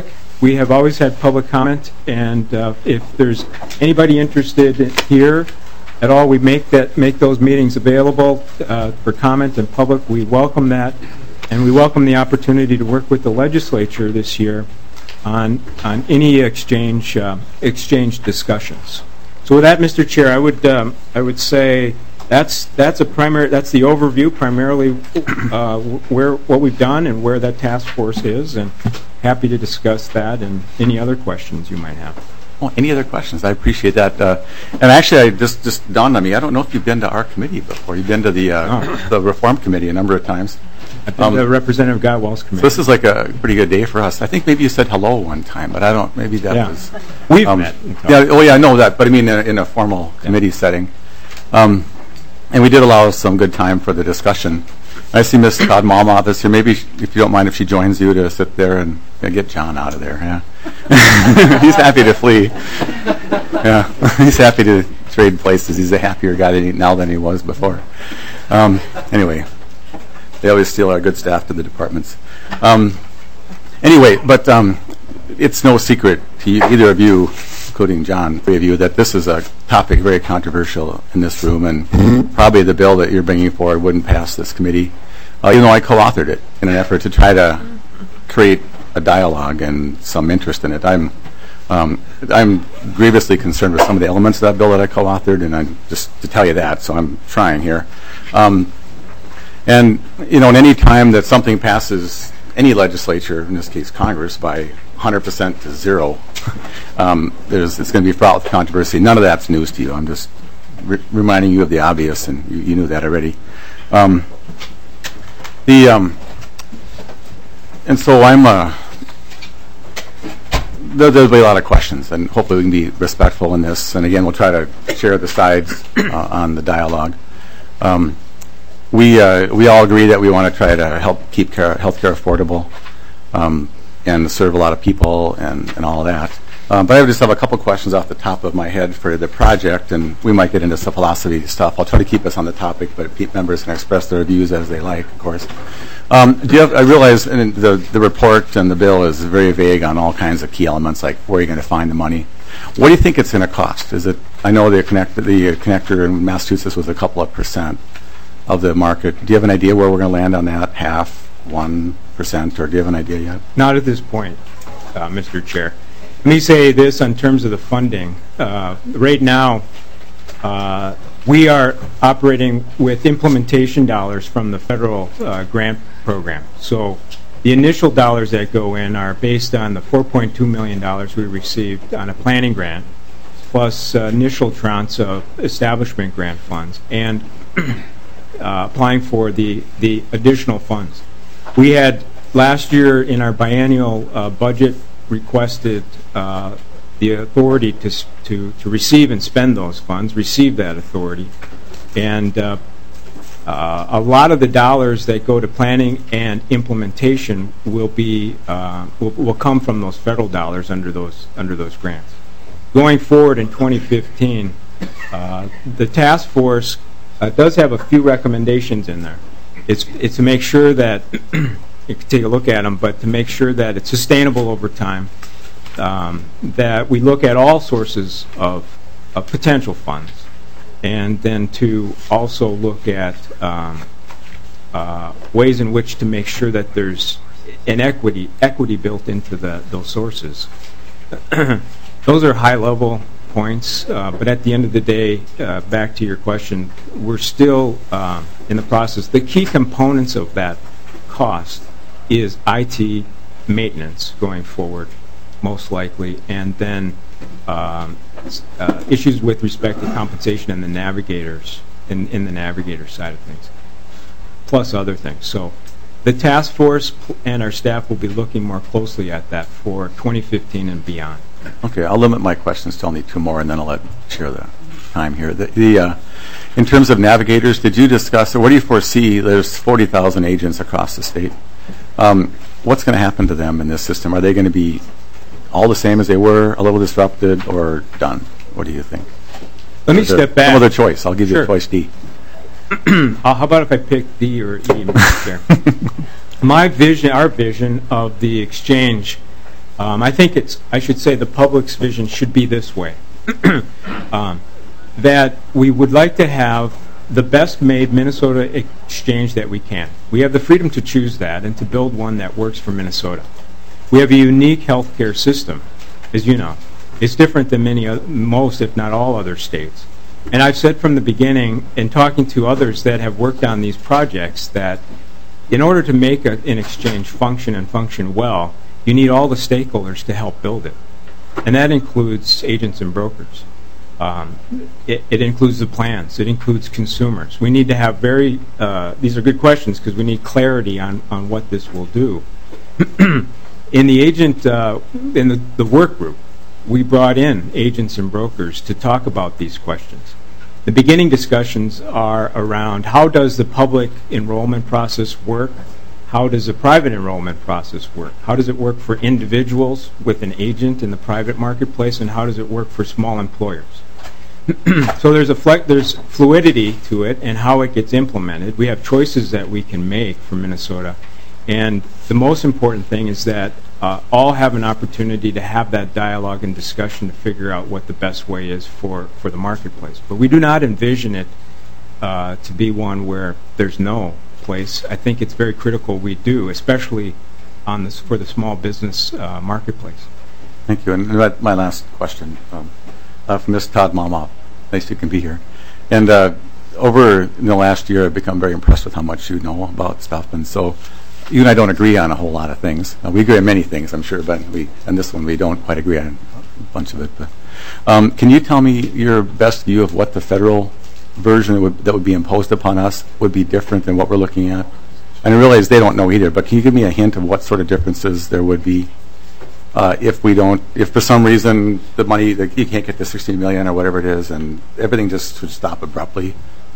we have always had public comment, and uh, if there's anybody interested in here at all, we make that make those meetings available uh, for comment in public. We welcome that, and we welcome the opportunity to work with the legislature this year on on any exchange uh, exchange discussions. So with that, Mister Chair, I would um, I would say that's that's a primary that's the overview primarily uh, where what we've done and where that task force is, and happy to discuss that and any other questions you might have. Well, any other questions? I appreciate that. Uh, and actually, I just just dawned on me. I don't know if you've been to our committee before. You've been to the uh, oh. the Reform Committee a number of times. I've been um, to Representative Gottwald's committee. So this is like a pretty good day for us. I think maybe you said hello one time, but I don't. Maybe that yeah. was. We've um, met. Yeah. Oh, yeah. I know that, but I mean in a, in a formal yeah. committee setting. Um, and we did allow some good time for the discussion. I see Miz Todd Malmoth is here. Maybe, if you don't mind, if she joins you to sit there and uh, get John out of there. Yeah, he's happy to flee. Yeah, he's happy to trade places. He's a happier guy than he, now than he was before. Um, anyway, they always steal our good staff to the departments. Um, anyway, but um, it's no secret to you, either of you, including John, three of you, that this is a topic very controversial in this room, and mm-hmm. probably the bill that you're bringing forward wouldn't pass this committee, uh, even though I co-authored it in an effort to try to create a dialogue and some interest in it. I'm um, I'm grievously concerned with some of the elements of that bill that I co-authored, and I'm just to tell you that, so I'm trying here. Um, and, you know, in any time that something passes any legislature, in this case Congress, by one hundred percent to zero, um, there's, it's going to be fraught with controversy. None of that's news to you. I'm just re- reminding you of the obvious, and you, you knew that already. Um, the um, and so I'm. Uh, there, there'll be a lot of questions, and hopefully we can be respectful in this. And again, we'll try to share the sides uh, on the dialogue. Um, we uh, we all agree that we want to try to help keep care, healthcare affordable. Um, and serve a lot of people and, and all of that. Um, but I just have a couple questions off the top of my head for the project, and we might get into some philosophy stuff. I'll try to keep us on the topic, but members can express their views as they like, of course. Um, do you have, I realize in the, the report and the bill is very vague on all kinds of key elements, like where you're going to find the money. What do you think it's going to cost? Is it? I know the, connect, the connector in Massachusetts was a couple of percent of the market. Do you have an idea where we're going to land on that? Half? One percent, or do you have an idea yet? Not at this point, uh, Mister Chair. Let me say this in terms of the funding. Uh, right now, uh, we are operating with implementation dollars from the federal uh, grant program. So the initial dollars that go in are based on the four point two million dollars we received on a planning grant, plus uh, initial tranche of establishment grant funds, and uh, applying for the, the additional funds. We had last year in our biennial uh, budget requested uh, the authority to, to to receive and spend those funds, receive that authority, and uh, uh, a lot of the dollars that go to planning and implementation will be uh, will, will come from those federal dollars under those under those grants. Going forward in twenty fifteen, uh, the task force uh, does have a few recommendations in there. It's it's to make sure that you can take a look at them, but to make sure that it's sustainable over time, um, that we look at all sources of, of potential funds, and then to also look at um, uh, ways in which to make sure that there's an equity equity built into the, those sources. Those are high-level points, uh, but at the end of the day, uh, back to your question, we're still uh, in the process. The key components of that cost is I T maintenance going forward, most likely, and then um, uh, issues with respect to compensation and the navigators, in, in the navigator side of things, plus other things. So the task force and our staff will be looking more closely at that for twenty fifteen and beyond. Okay, I'll limit my questions to only two more, and then I'll let share the time here. The, the uh, in terms of navigators, did you discuss, or what do you foresee? There's forty thousand agents across the state. Um, what's going to happen to them in this system? Are they going to be all the same as they were, a little disrupted, or done? What do you think? Let me step back. Some other choice. I'll give you Sure. a choice D. uh, how about if I pick D or E, Mister Chair? My vision, our vision of the exchange Um, I think it's, I should say the public's vision should be this way, um, that we would like to have the best-made Minnesota exchange that we can. We have the freedom to choose that and to build one that works for Minnesota. We have a unique healthcare system, as you know. It's different than many, most, if not all, other states. And I've said from the beginning, in talking to others that have worked on these projects, that in order to make a, an exchange function and function well, you need all the stakeholders to help build it. And that includes agents and brokers. Um, it, it includes the plans. It includes consumers. We need to have very, uh, these are good questions because we need clarity on, on what this will do. In the agent, uh, in the, the work group, we brought in agents and brokers to talk about these questions. The beginning discussions are around how does the public enrollment process work? How does the private enrollment process work? How does it work for individuals with an agent in the private marketplace, and how does it work for small employers? So there's a fle- there's fluidity to it and how it gets implemented. We have choices that we can make for Minnesota, and the most important thing is that uh, all have an opportunity to have that dialogue and discussion to figure out what the best way is for, for the marketplace. But we do not envision it uh, to be one where there's no place. I think it's very critical we do, especially on this for the small business uh, marketplace. Thank you. And my last question um, uh, from Miz Todd Malmoff. Nice you can be here. And uh, over in the last year, I've become very impressed with how much you know about stuff. And so you and I don't agree on a whole lot of things. Uh, we agree on many things, I'm sure, but we on this one we don't quite agree on a bunch of it. But um, can you tell me your best view of what the federal version that would, that would be imposed upon us would be different than what we're looking at? And I realize they don't know either, but can you give me a hint of what sort of differences there would be uh, if we don't, if for some reason the money, that you can't get the sixteen million or whatever it is, and everything just should stop abruptly?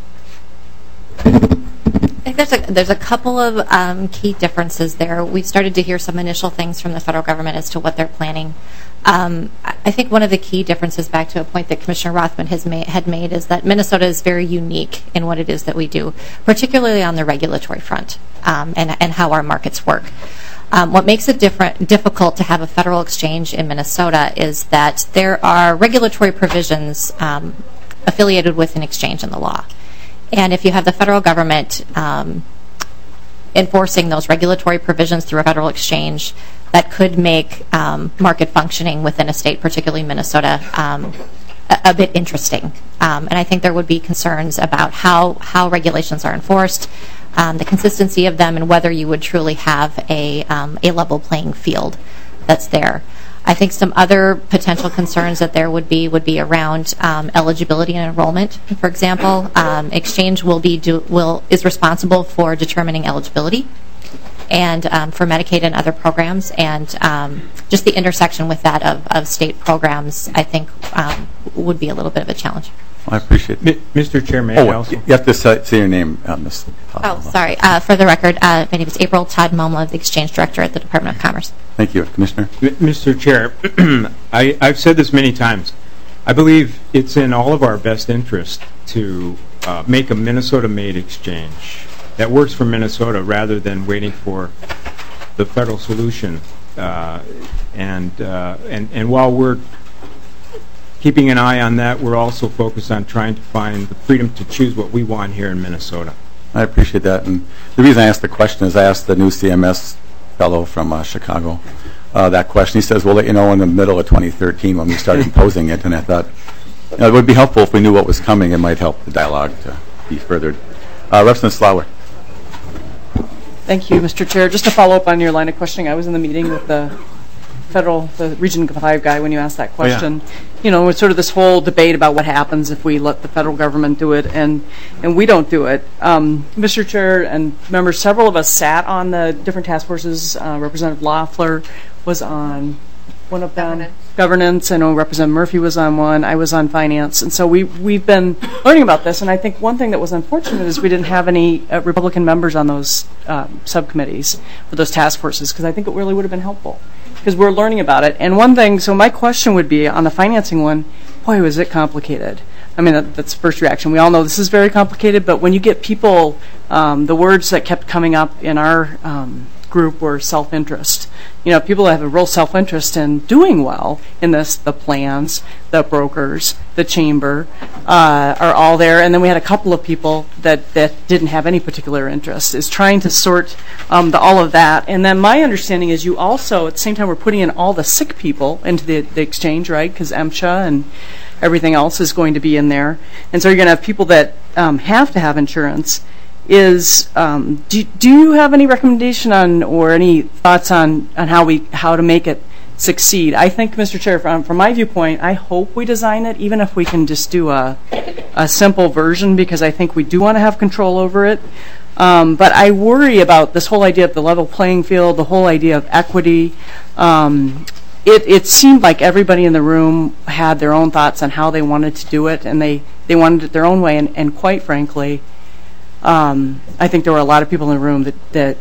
I think there's a, there's a couple of um, key differences there. We've started to hear some initial things from the federal government as to what they're planning. Um, I think one of the key differences, back to a point that Commissioner Rothman has ma- had made, is that Minnesota is very unique in what it is that we do, particularly on the regulatory front um, and, and how our markets work. Um, what makes it different, difficult to have a federal exchange in Minnesota is that there are regulatory provisions um, affiliated with an exchange in the law. And if you have the federal government um, enforcing those regulatory provisions through a federal exchange, that could make um, market functioning within a state, particularly Minnesota, um, a, a bit interesting. Um, and I think there would be concerns about how, how regulations are enforced, um, the consistency of them, and whether you would truly have a, um, a level playing field that's there. I think some other potential concerns that there would be would be around um, eligibility and enrollment. For example, um, exchange will be do, will is responsible for determining eligibility and um, for Medicaid and other programs, and um, just the intersection with that of, of state programs, I think, um, would be a little bit of a challenge. I appreciate it. Mister Chair, may oh, I also? You have to say, say your name, uh, Miz Todd. Oh, sorry. Uh, for the record, uh, my name is April Todd Momla, the Exchange Director at the Department of Commerce. Thank you, Commissioner. M- Mister Chair, I, I've said this many times. I believe it's in all of our best interest to uh, make a Minnesota-made exchange that works for Minnesota rather than waiting for the federal solution. Uh, and, uh, and, and while we're keeping an eye on that, we're also focused on trying to find the freedom to choose what we want here in Minnesota. I appreciate that. And the reason I asked the question is I asked the new C M S fellow from uh, Chicago uh, that question. He says, we'll let you know in the middle of twenty thirteen when we start imposing it. And I thought, you know, it would be helpful if we knew what was coming. It might help the dialogue to be furthered. Uh, Representative Slauer. Thank you, Mister Chair. Just to follow up on your line of questioning, I was in the meeting with the federal, the Region five guy when you asked that question. Oh, yeah. You know, it's sort of this whole debate about what happens if we let the federal government do it and and we don't do it. Um, Mister Chair and members, several of us sat on the different task forces. Uh, Representative Loeffler was on one of them. Governance. Governance. I know Representative Murphy was on one. I was on finance. And so we, we've been learning about this. And I think one thing that was unfortunate is we didn't have any uh, Republican members on those uh, subcommittees for those task forces, because I think it really would have been helpful, because we're learning about it. And one thing, so my question would be on the financing one, boy, was it complicated. I mean, that, that's the first reaction. We all know this is very complicated, but when you get people, um, the words that kept coming up in our um, group were self-interest. You know, people that have a real self-interest in doing well in this, the plans, the brokers, the chamber, uh, are all there. And then we had a couple of people that, that didn't have any particular interest. Is trying to sort um, the, all of that. And then my understanding is you also, at the same time, we're putting in all the sick people into the, the exchange, right? Because MSHA and everything else is going to be in there. And so you're going to have people that um, have to have insurance. Is um, do, do you have any recommendation on or any thoughts on, on how we how to make it succeed? I think, Mister Chair, from, from my viewpoint, I hope we design it, even if we can just do a, a simple version, because I think we do want to have control over it. Um, but I worry about this whole idea of the level playing field, the whole idea of equity. Um, it, it seemed like everybody in the room had their own thoughts on how they wanted to do it, and they, they wanted it their own way, and, and quite frankly, Um, I think there were a lot of people in the room that, that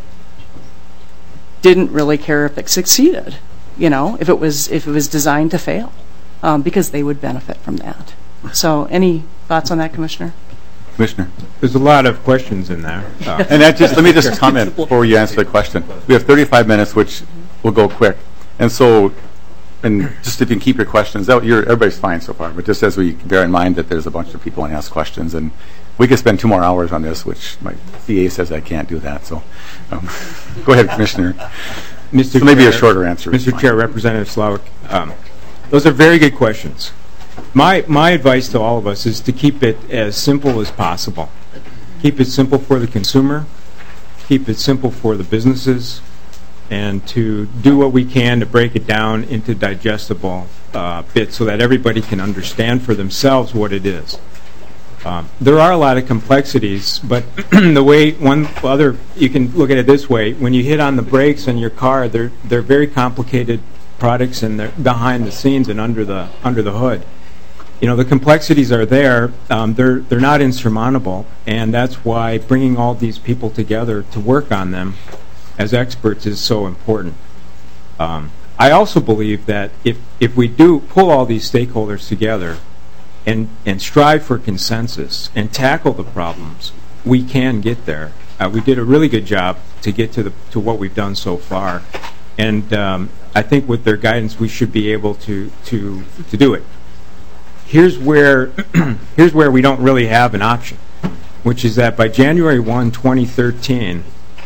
didn't really care if it succeeded, you know, if it was if it was designed to fail, um, because they would benefit from that. So, any thoughts on that, Commissioner? Commissioner, there's a lot of questions in there. Uh, and that just let me just comment before you answer the question. We have thirty-five minutes, which will go quick, and so. And just if you can keep your questions, that you're, everybody's fine so far, but just as we bear in mind that there's a bunch of people and ask questions, and we could spend two more hours on this, which my C A says I can't do that. So um, go ahead, Commissioner. Mister So maybe Chair, a shorter answer. Mister Chair, Representative Slawick, um, those are very good questions. My, my advice to all of us is to keep it as simple as possible. Keep it simple for the consumer, keep it simple for the businesses, and to do what we can to break it down into digestible uh, bits so that everybody can understand for themselves what it is. Um, there are a lot of complexities, but the way one other, you can look at it this way: when you hit on the brakes in your car, they're they're very complicated products, and they're behind the scenes and under the under the hood. You know, the complexities are there. Um, they're they're not insurmountable, and that's why bringing all these people together to work on them as experts is so important. Um, I also believe that if, if we do pull all these stakeholders together and, and strive for consensus and tackle the problems, we can get there. Uh, we did a really good job to get to, the, to what we've done so far. And um, I think with their guidance, we should be able to, to, to do it. Here's where, here's where we don't really have an option, which is that by January first, twenty thirteen,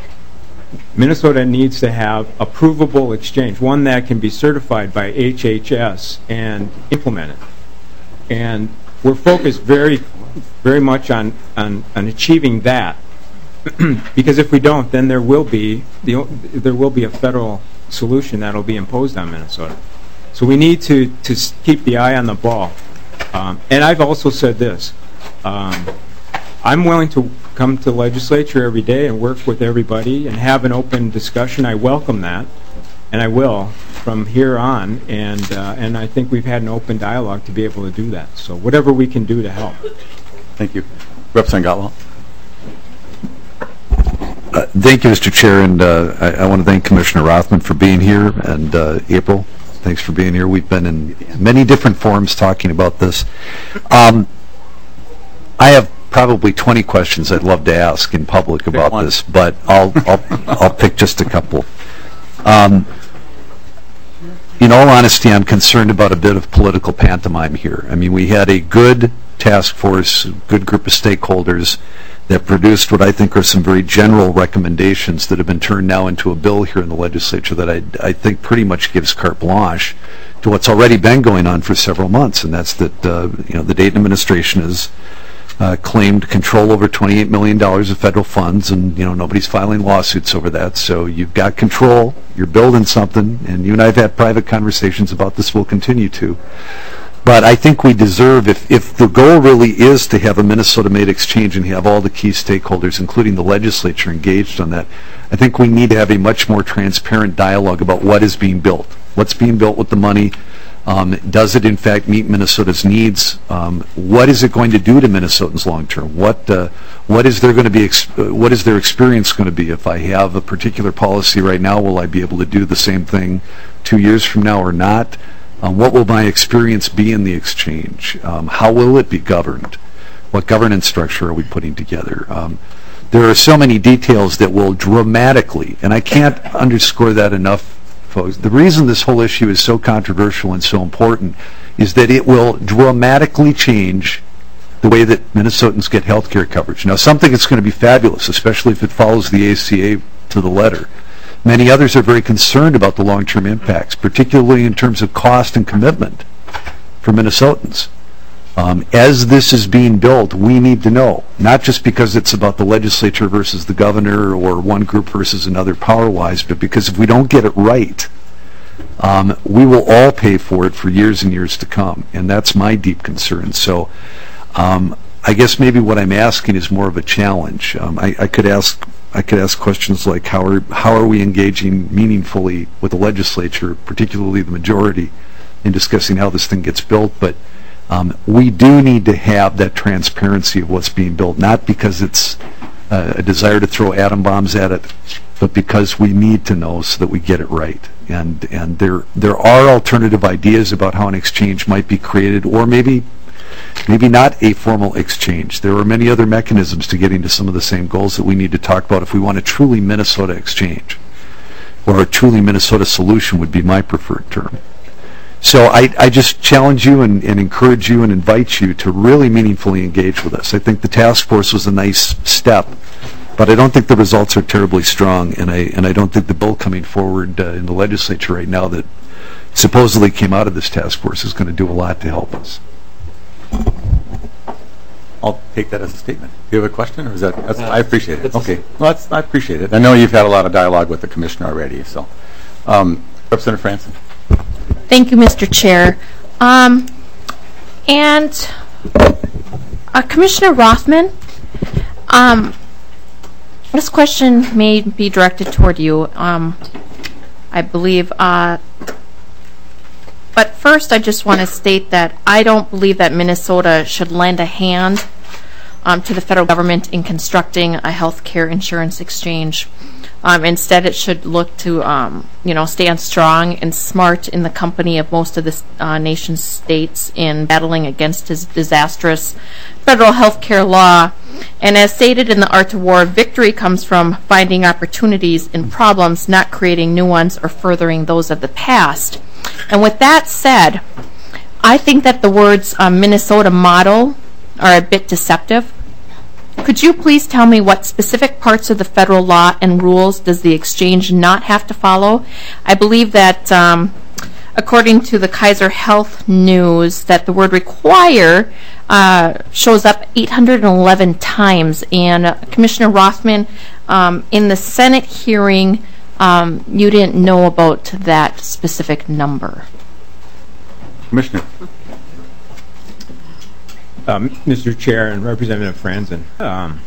Minnesota needs to have a provable exchange, one that can be certified by H H S and implemented. And we're focused very, very much on, on, on achieving that, because if we don't, then there will be the, there will be a federal solution that will be imposed on Minnesota. So we need to, to keep the eye on the ball. Um, and I've also said this. Um, I'm willing to come to the legislature every day and work with everybody and have an open discussion. I welcome that, and I will from here on. And uh, and I think we've had an open dialogue to be able to do that. So whatever we can do to help. Thank you. Representative Gottwald. Uh, thank you, Mister Chair, and uh, I, I want to thank Commissioner Rothman for being here, and uh, April, thanks for being here. We've been in many different forums talking about this. Um, I have probably twenty questions I'd love to ask in public about this, but I'll I'll I'll pick just a couple. Um, in all honesty, I'm concerned about a bit of political pantomime here. I mean, we had a good task force, good group of stakeholders that produced what I think are some very general recommendations that have been turned now into a bill here in the legislature that I, I think pretty much gives carte blanche to what's already been going on for several months, and that's that uh, you know the Dayton administration has uh, claimed control over twenty-eight million dollars of federal funds, and you know nobody's filing lawsuits over that. So you've got control, you're building something, and you and I have had private conversations about this. We'll continue to. But I think we deserve, if, if the goal really is to have a Minnesota-made exchange and have all the key stakeholders, including the legislature, engaged on that, I think we need to have a much more transparent dialogue about what is being built. What's being built with the money? Um, does it, in fact, meet Minnesota's needs? Um, what is it going to do to Minnesotans long-term? What uh, what is there going to be? Ex uh, what is their experience going to be? If I have a particular policy right now, will I be able to do the same thing two years from now or not? Um, what will my experience be in the exchange? Um, how will it be governed? What governance structure are we putting together? Um, there are so many details that will dramatically, and I can't underscore that enough, folks. The reason this whole issue is so controversial and so important is that it will dramatically change the way that Minnesotans get health care coverage. Now, something that's going to be fabulous, especially if it follows the A C A to the letter. Many others are very concerned about the long-term impacts, particularly in terms of cost and commitment for Minnesotans. Um, as this is being built, we need to know, not just because it's about the legislature versus the governor or one group versus another power-wise, but because if we don't get it right, um, we will all pay for it for years and years to come, and that's my deep concern. So um, I guess maybe what I'm asking is more of a challenge. Um, I, I could ask I could ask questions like how are, how are we engaging meaningfully with the legislature, particularly the majority, in discussing how this thing gets built, but Um, we do need to have that transparency of what's being built, not because it's uh, a desire to throw atom bombs at it, but because we need to know so that we get it right. And and there there are alternative ideas about how an exchange might be created, or maybe maybe not a formal exchange. There are many other mechanisms to getting to some of the same goals that we need to talk about if we want a truly Minnesota exchange, or a truly Minnesota solution would be my preferred term. So I, I just challenge you and, and encourage you and invite you to really meaningfully engage with us. I think the task force was a nice step, but I don't think the results are terribly strong, and I and I don't think the bill coming forward uh, in the legislature right now that supposedly came out of this task force is going to do a lot to help us. I'll take that as a statement. Do you have a question, or is that? That's, I appreciate it. Okay, well, that's, I appreciate it. I know you've had a lot of dialogue with the commissioner already. So, um, Representative Franson. Thank you, Mister Chair. Um, and uh, Commissioner Rothman, um, this question may be directed toward you, um, I believe. Uh, but first, I just want to state that I don't believe that Minnesota should lend a hand um, to the federal government in constructing a health care insurance exchange. Um, instead, it should look to, um, you know, stand strong and smart in the company of most of the uh, nation's states in battling against his disastrous federal health care law. And as stated in The Art of War, victory comes from finding opportunities in problems, not creating new ones or furthering those of the past. And with that said, I think that the words uh, Minnesota model are a bit deceptive. Could you please tell me what specific parts of the federal law and rules does the exchange not have to follow? I believe that, um, according to the Kaiser Health News, that the word require uh, shows up eight hundred eleven times. And uh, Commissioner Rothman, um, in the Senate hearing, um, you didn't know about that specific number. Commissioner. Um, Mister Chair and Representative Franzen, um,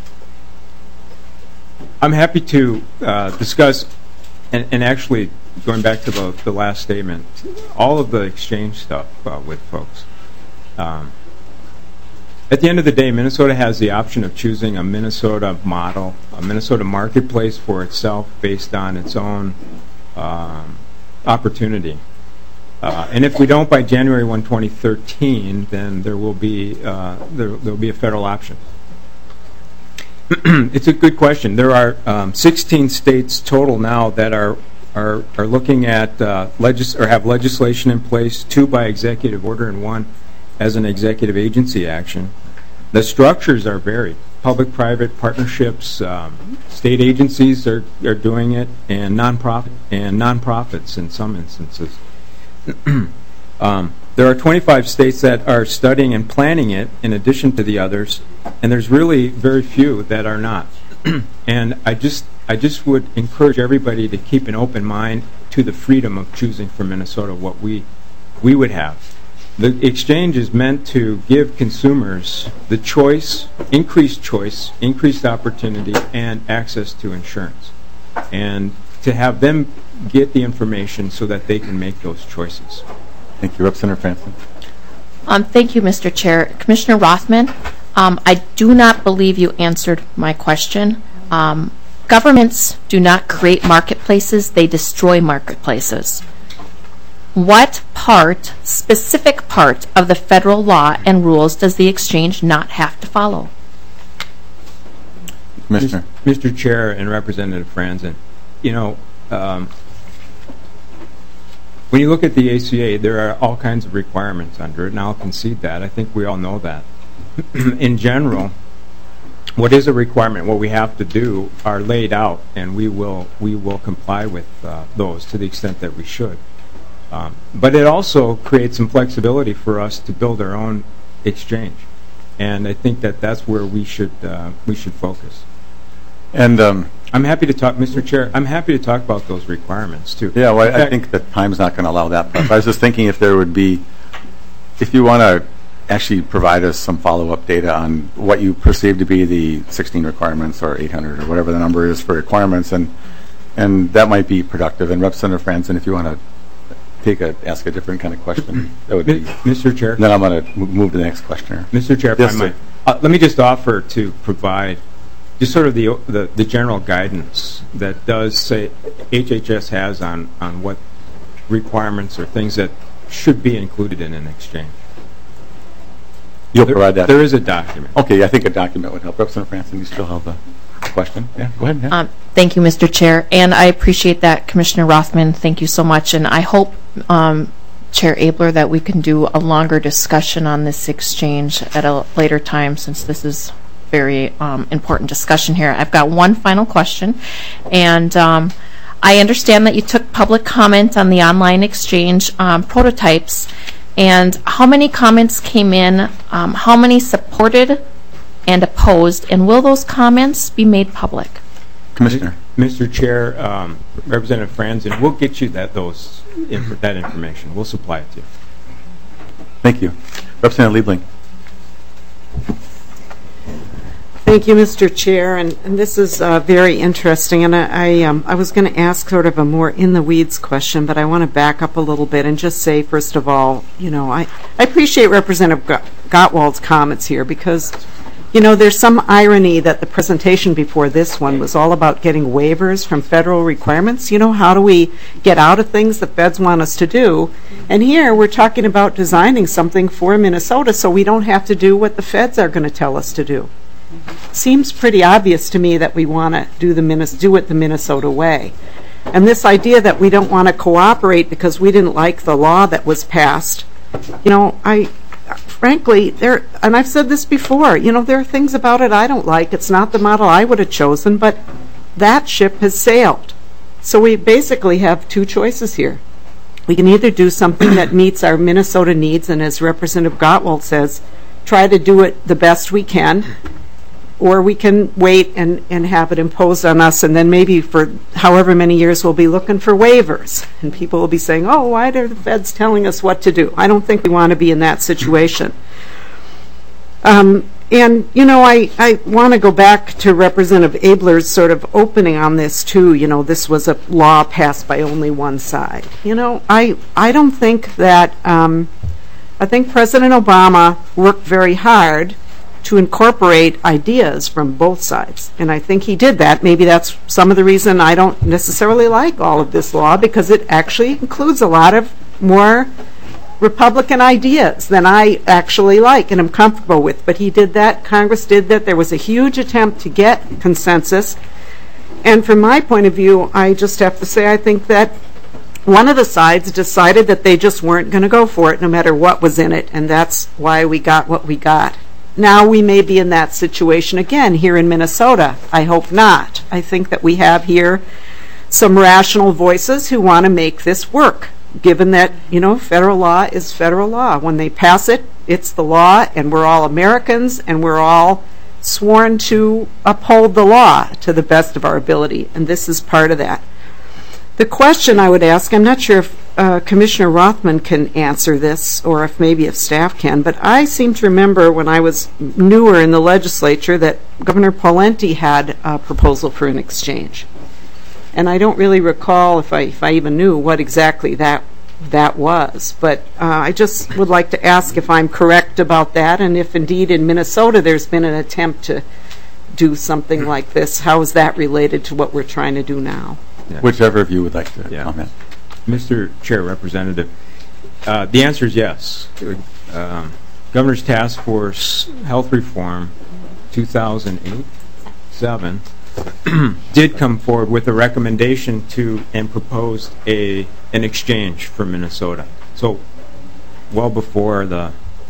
I'm happy to uh, discuss, and, and actually going back to the, the last statement, all of the exchange stuff uh, with folks. Um, at the end of the day, Minnesota has the option of choosing a Minnesota model, a Minnesota marketplace for itself based on its own um, opportunity. Uh, and if we don't by January first, twenty thirteen, then there will be uh, there will be a federal option. It's a good question. There are um, sixteen states total now that are are are looking at uh, legis or have legislation in place, two by executive order and one as an executive agency action. The structures are varied. Public-private partnerships, um, state agencies are are doing it, and nonprofit and nonprofits in some instances. um, there are twenty-five states that are studying and planning it in addition to the others, and there's really very few that are not. And I just I just would encourage everybody to keep an open mind to the freedom of choosing for Minnesota what we we would have. The exchange is meant to give consumers the choice, increased choice, increased opportunity, and access to insurance, and to have them get the information so that they can make those choices. Thank you. Representative Franson. Um, thank you, Mister Chair. Commissioner Rothman, um, I do not believe you answered my question. Um, governments do not create marketplaces, they destroy marketplaces. What part, specific part of the federal law and rules does the exchange not have to follow? Commissioner. Mister Chair and Representative Franzen, you know, um, when you look at the A C A, there are all kinds of requirements under it, and I'll concede that. I think we all know that. In general, what is a requirement, what we have to do, are laid out, and we will we will comply with uh, those to the extent that we should. Um, but it also creates some flexibility for us to build our own exchange, and I think that that's where we should uh, we should focus. And um, I'm happy to talk, Mister Chair. I'm happy to talk about those requirements too. Yeah, well, I, I think that time's not going to allow that. But I was just thinking if there would be, if you want to actually provide us some follow-up data on what you perceive to be the sixteen requirements or eight hundred or whatever the number is for requirements, and and that might be productive. And Representative Franzen, if you want to take a ask a different kind of question, that would be. Mister Chair. Then I'm going to move to the next questioner. Mister Chair, if yes, I might, uh, let me just offer to provide just sort of the, the the general guidance that does say H H S has on on what requirements or things that should be included in an exchange. You'll there, provide that? There is a document. Okay, I think a document would help. Representative Franzen, you still have a question? Yeah, go ahead. Yeah. Um, thank you, Mister Chair, and I appreciate that, Commissioner Rothman. Thank you so much, and I hope, um, Chair Abler, that we can do a longer discussion on this exchange at a later time, since this is very um, important discussion here. I've got one final question, and um, I understand that you took public comment on the online exchange um, prototypes, and how many comments came in, um, how many supported and opposed, and will those comments be made public? Commissioner. Mister Chair, um, Representative Franzen, we'll get you that those inf that information. We'll supply it to you. Thank you. Representative Liebling. Thank you, Mister Chair, and, and this is uh, very interesting. And I, I, um, I was going to ask sort of a more in-the-weeds question, but I want to back up a little bit and just say, first of all, you know, I, I appreciate Representative Gottwald's comments here because, you know, there's some irony that the presentation before this one was all about getting waivers from federal requirements. You know, how do we get out of things the feds want us to do? And here we're talking about designing something for Minnesota so we don't have to do what the feds are going to tell us to do. Seems pretty obvious to me that we want to do the Minnes- do it the Minnesota way. And this idea that we don't want to cooperate because we didn't like the law that was passed, you know, I frankly, there, and I've said this before, you know, there are things about it I don't like. It's not the model I would have chosen, but that ship has sailed. So we basically have two choices here. We can either do something that meets our Minnesota needs, and as Representative Gottwald says, try to do it the best we can, or we can wait and, and have it imposed on us, and then maybe for however many years we'll be looking for waivers. And people will be saying, oh, why are the feds telling us what to do? I don't think we want to be in that situation. Um, and, you know, I, I want to go back to Representative Abler's sort of opening on this, too. You know, this was a law passed by only one side. You know, I, I don't think that, um, I think President Obama worked very hard to incorporate ideas from both sides. And I think he did that. Maybe that's some of the reason I don't necessarily like all of this law, because it actually includes a lot of more Republican ideas than I actually like and am comfortable with. But he did that. Congress did that. There was a huge attempt to get consensus. And from my point of view, I just have to say I think that one of the sides decided that they just weren't going to go for it no matter what was in it, and that's why we got what we got. Now we may be in that situation again here in Minnesota. I hope not. I think that we have here some rational voices who want to make this work, given that, you know, federal law is federal law. When they pass it, it's the law, and we're all Americans, and we're all sworn to uphold the law to the best of our ability, and this is part of that. The question I would ask, I'm not sure if uh, Commissioner Rothman can answer this, or if maybe if staff can, but I seem to remember when I was newer in the legislature that Governor Pawlenty had a proposal for an exchange. And I don't really recall if I, if I even knew what exactly that that was. But uh, I just would like to ask if I'm correct about that, and if indeed in Minnesota there's been an attempt to do something like this. How is that related to what we're trying to do now? Yeah. Whichever of you would like to yeah. comment. Mister Chair, Representative, uh, the answer is yes. Um, Governor's Task Force Health Reform two thousand eight, seven, did come forward with a recommendation to and proposed a an exchange for Minnesota. So well before the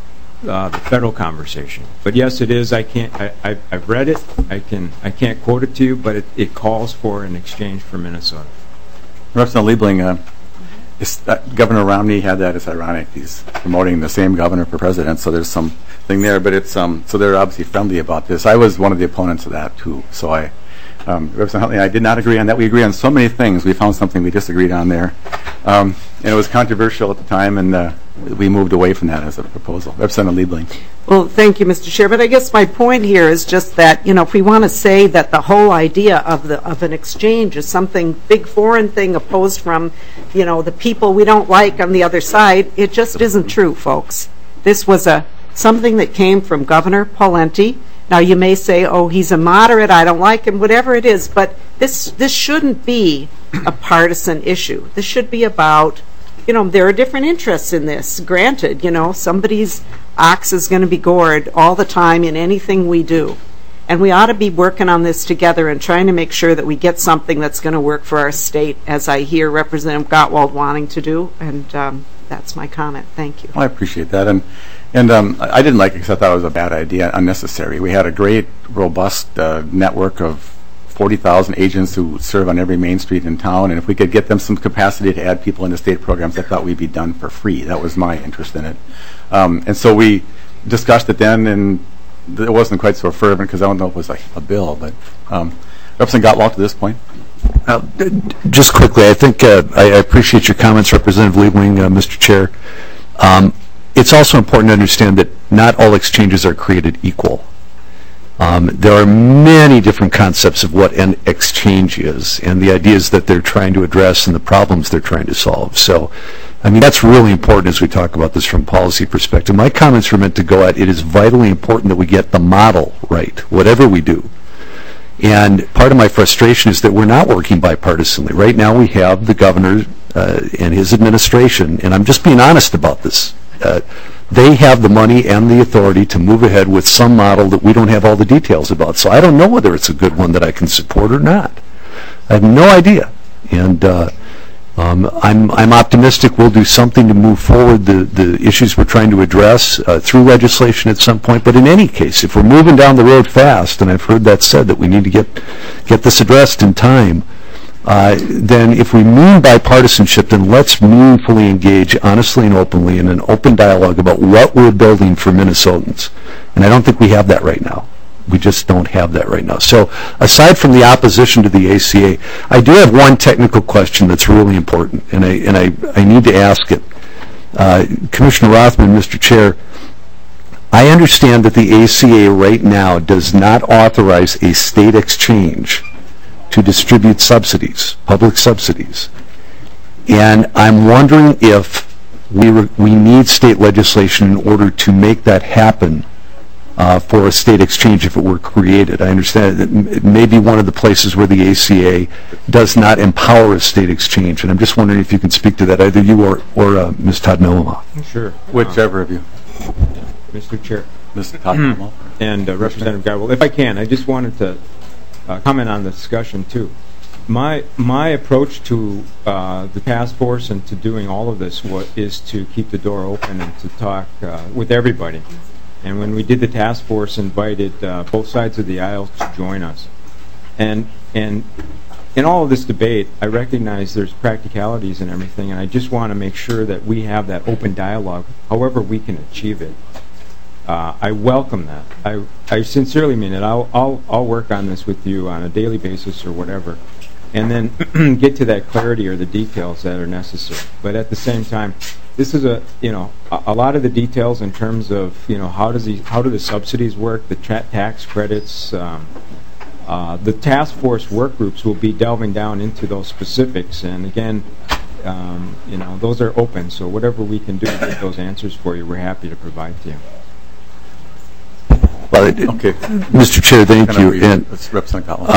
uh, the federal conversation. But yes, it is. I can't. I, I I've read it. I can. I can't quote it to you, but it, it calls for an exchange for Minnesota. Representative Liebling, uh, it's, uh, Governor Romney had that. It's ironic. He's promoting the same governor for president, so there's some thing there. But it's um. So they're obviously friendly about this. I was one of the opponents of that too. So I. Um, Representative Huntley and I did not agree on that. We agree on so many things. We found something we disagreed on there. Um, and it was controversial at the time, and uh, we moved away from that as a proposal. Representative Liebling. Well, thank you, Mister Chair. But I guess my point here is just that, you know, if we want to say that the whole idea of the of an exchange is something big foreign thing opposed from, you know, the people we don't like on the other side, it just isn't true, folks. This was a something that came from Governor Pawlenty. Now, you may say, oh, he's a moderate, I don't like him, whatever it is, but this this shouldn't be a partisan issue. This should be about, you know, there are different interests in this. Granted, you know, somebody's ox is going to be gored all the time in anything we do. And we ought to be working on this together and trying to make sure that we get something that's going to work for our state, as I hear Representative Gottwald wanting to do. And um, that's my comment. Thank you. Well, I appreciate that. And And um, I didn't like it because I thought it was a bad idea, unnecessary. We had a great, robust uh, network of forty thousand agents who serve on every main street in town, and if we could get them some capacity to add people into state programs, I thought we'd be done for free. That was my interest in it. Um, and so we discussed it then, and it wasn't quite so fervent because I don't know if it was like a bill, but um, Representative Gottwald to this point. Uh, just quickly, I think uh, I, I appreciate your comments, Representative Liebling, uh, Mister Chair. Um, It's also important to understand that not all exchanges are created equal. Um, there are many different concepts of what an exchange is and the ideas that they're trying to address and the problems they're trying to solve. So, I mean, that's really important as we talk about this from a policy perspective. My comments were meant to go at it is vitally important that we get the model right, whatever we do. And part of my frustration is that we're not working bipartisanly. Right now we have the governor uh, and his administration, and I'm just being honest about this. Uh, they have the money and the authority to move ahead with some model that we don't have all the details about. So I don't know whether it's a good one that I can support or not. I have no idea. And uh, um, I'm, I'm optimistic we'll do something to move forward the, the issues we're trying to address uh, through legislation at some point. But in any case, if we're moving down the road fast, and I've heard that said that we need to get, get this addressed in time, Uh, then if we mean bipartisanship, then let's meaningfully engage honestly and openly in an open dialogue about what we're building for Minnesotans. And I don't think we have that right now. We just don't have that right now. So aside from the opposition to the A C A, I do have one technical question that's really important, and I, and I, I need to ask it. Uh, Commissioner Rothman, Mister Chair, I understand that the A C A right now does not authorize a state exchange to distribute subsidies, public subsidies. And I'm wondering if we, re we need state legislation in order to make that happen uh, for a state exchange if it were created. I understand that it may be one of the places where the A C A does not empower a state exchange, and I'm just wondering if you can speak to that, either you or, or uh, Miz Todd Milimoff. Sure. Whichever of you. Mister Chair. Mister Todd Milimoff. And uh, Representative Gottwald, if I can, I just wanted to Uh, comment on the discussion too. My my approach to uh, the task force and to doing all of this what, is to keep the door open and to talk uh, with everybody. And when we did the task force, invited uh, both sides of the aisle to join us. And and in all of this debate, I recognize there's practicalities and everything, and I just want to make sure that we have that open dialogue, however we can achieve it. Uh, I welcome that. I, I sincerely mean it. I'll, I'll, I'll work on this with you on a daily basis or whatever, and then get to that clarity or the details that are necessary. But at the same time, this is a you know a, a lot of the details in terms of you know how does the how do the subsidies work, the tra tax credits. Um, uh, the task force work groups will be delving down into those specifics, and again, um, you know those are open. So whatever we can do to get those answers for you, we're happy to provide to you. Well, it, okay. Mister Chair, thank you. And uh,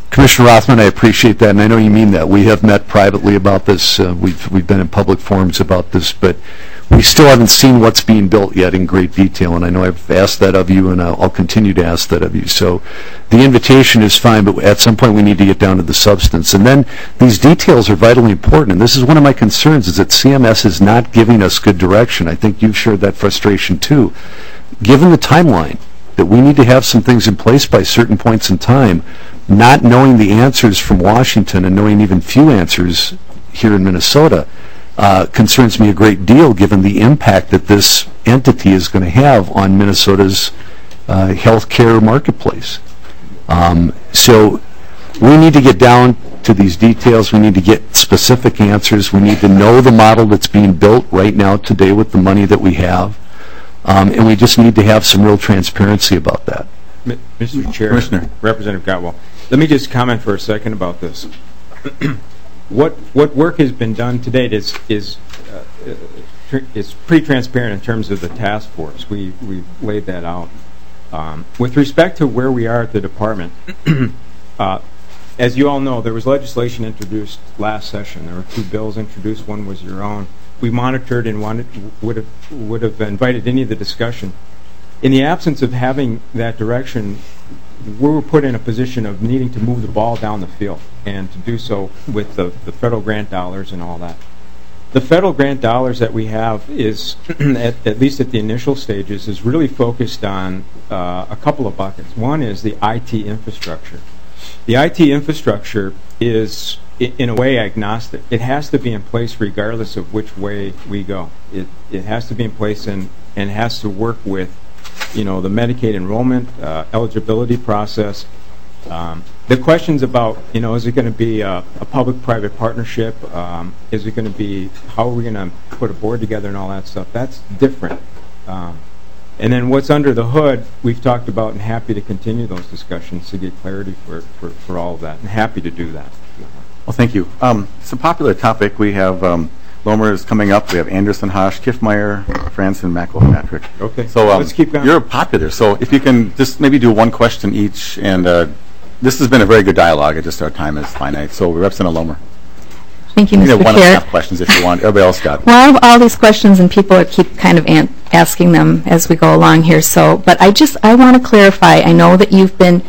Commissioner Rothman, I appreciate that, and I know you mean that. We have met privately about this. Uh, we've we've been in public forums about this, but we still haven't seen what's being built yet in great detail, and I know I've asked that of you, and I'll, I'll continue to ask that of you. So the invitation is fine, but at some point we need to get down to the substance. And then these details are vitally important, and this is one of my concerns, is that C M S is not giving us good direction. I think you've shared that frustration too. Given the timeline, that we need to have some things in place by certain points in time, not knowing the answers from Washington and knowing even few answers here in Minnesota uh, concerns me a great deal, given the impact that this entity is going to have on Minnesota's uh, healthcare marketplace. Um, so we need to get down to these details. We need to get specific answers. We need to know the model that's being built right now today with the money that we have. Um, and we just need to have some real transparency about that. Mister Chair, Commissioner. Representative Gottwald, let me just comment for a second about this. what what work has been done to date is is uh, tr is pretty transparent in terms of the task force. We we've laid that out. Um, with respect to where we are at the department, uh, as you all know, there was legislation introduced last session. There were two bills introduced. One was your own. We monitored and wanted would have would have invited any of the discussion. In the absence of having that direction, we were put in a position of needing to move the ball down the field, and to do so with the, the federal grant dollars and all that. The federal grant dollars that we have is, at, at least at the initial stages, is really focused on uh, a couple of buckets. One is the I T infrastructure. The I T infrastructure is, in a way, agnostic. It has to be in place regardless of which way we go. It, it has to be in place and, and has to work with, you know, the Medicaid enrollment, uh, eligibility process. Um, the questions about, you know, is it going to be a, a public-private partnership? Um, is it going to be, how are we going to put a board together and all that stuff? That's different. Um, and then what's under the hood, we've talked about, and happy to continue those discussions to get clarity for, for, for all of that, and happy to do that. Well, thank you. Um, it's a popular topic. We have um, Lomer is coming up. We have Anderson, Hosh, Kiffmeyer, Franson, McElpatrick. Okay. So um, let's keep going. You're popular. So if you can just maybe do one question each, and uh, this has been a very good dialogue. It just our time is finite. So Representative Lomer. Thank you, You Mister can have one and a Chair. half questions if you want. Everybody else got. Well, I have all these questions, and people are keep kind of an asking them as we go along here. So, but I just I want to clarify. I know that you've been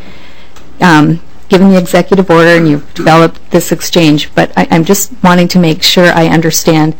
um, given the executive order and you've developed this exchange, but I, I'm just wanting to make sure I understand.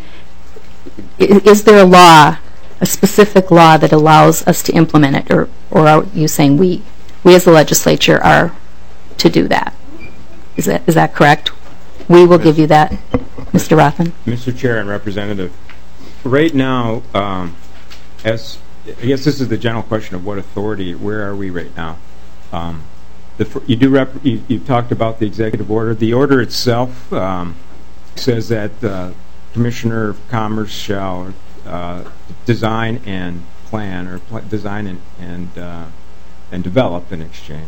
Is, is there a law, a specific law that allows us to implement it, or or are you saying we we as the legislature are to do that? Is that is that correct? We will give you that, Mister Rothman. Mister Chair and Representative, right now, um, as I guess this is the general question of what authority, where are we right now? Um, the, you do rep, you, you've talked about the executive order. The order itself um, says that uh, Commissioner of Commerce shall uh, design and plan, or pl design and and, uh, and develop an exchange.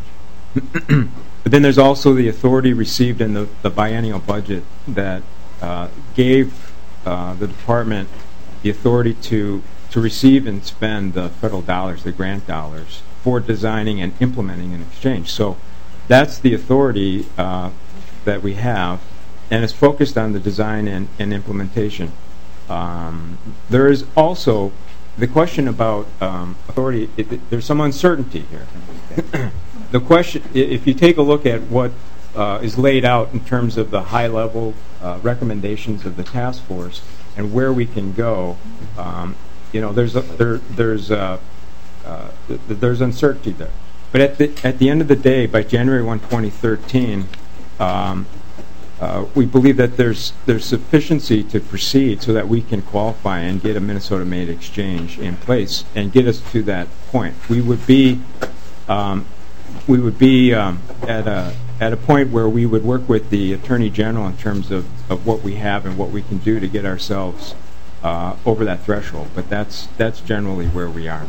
But then there's also the authority received in the, the biennial budget that uh, gave uh, the department the authority to to receive and spend the federal dollars, the grant dollars, for designing and implementing an exchange. So that's the authority uh, that we have, and it's focused on the design and, and implementation. Um, there is also the question about um, authority. It, it, there's some uncertainty here. The question, if you take a look at what uh, is laid out in terms of the high-level uh, recommendations of the task force and where we can go, um, you know, there's a, there there's a, uh, th there's uncertainty there. But at the at the end of the day, by January first, twenty thirteen, um, uh, we believe that there's there's sufficiency to proceed so that we can qualify and get a Minnesota-made exchange in place and get us to that point. We would be um, we would be um, at a at a point where we would work with the Attorney General in terms of, of what we have and what we can do to get ourselves uh, over that threshold. But that's that's generally where we are.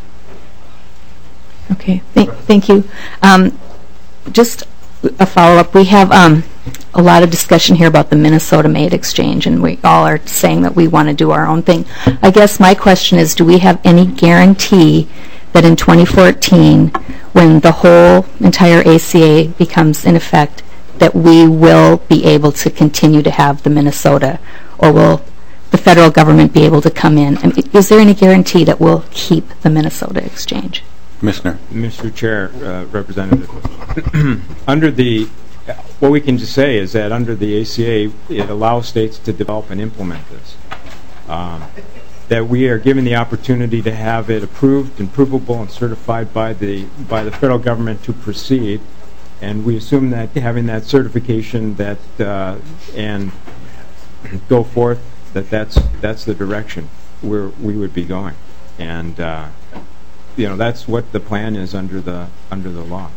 Okay, thank, thank you. Um, just a follow-up. We have um, a lot of discussion here about the Minnesota-made exchange, and we all are saying that we want to do our own thing. I guess my question is, do we have any guarantee that in twenty fourteen, when the whole entire A C A becomes in effect, that we will be able to continue to have the Minnesota, or will the federal government be able to come in? I mean, is there any guarantee that we'll keep the Minnesota exchange? Commissioner. Mister Chair, uh, Representative, under the, what we can just say is that under the A C A, it allows states to develop and implement this. Um, that we are given the opportunity to have it approved and provable and certified by the by the federal government to proceed, and we assume that having that certification that uh, and go forth, that that's that's the direction where we would be going, and uh, you know that's what the plan is under the under the law.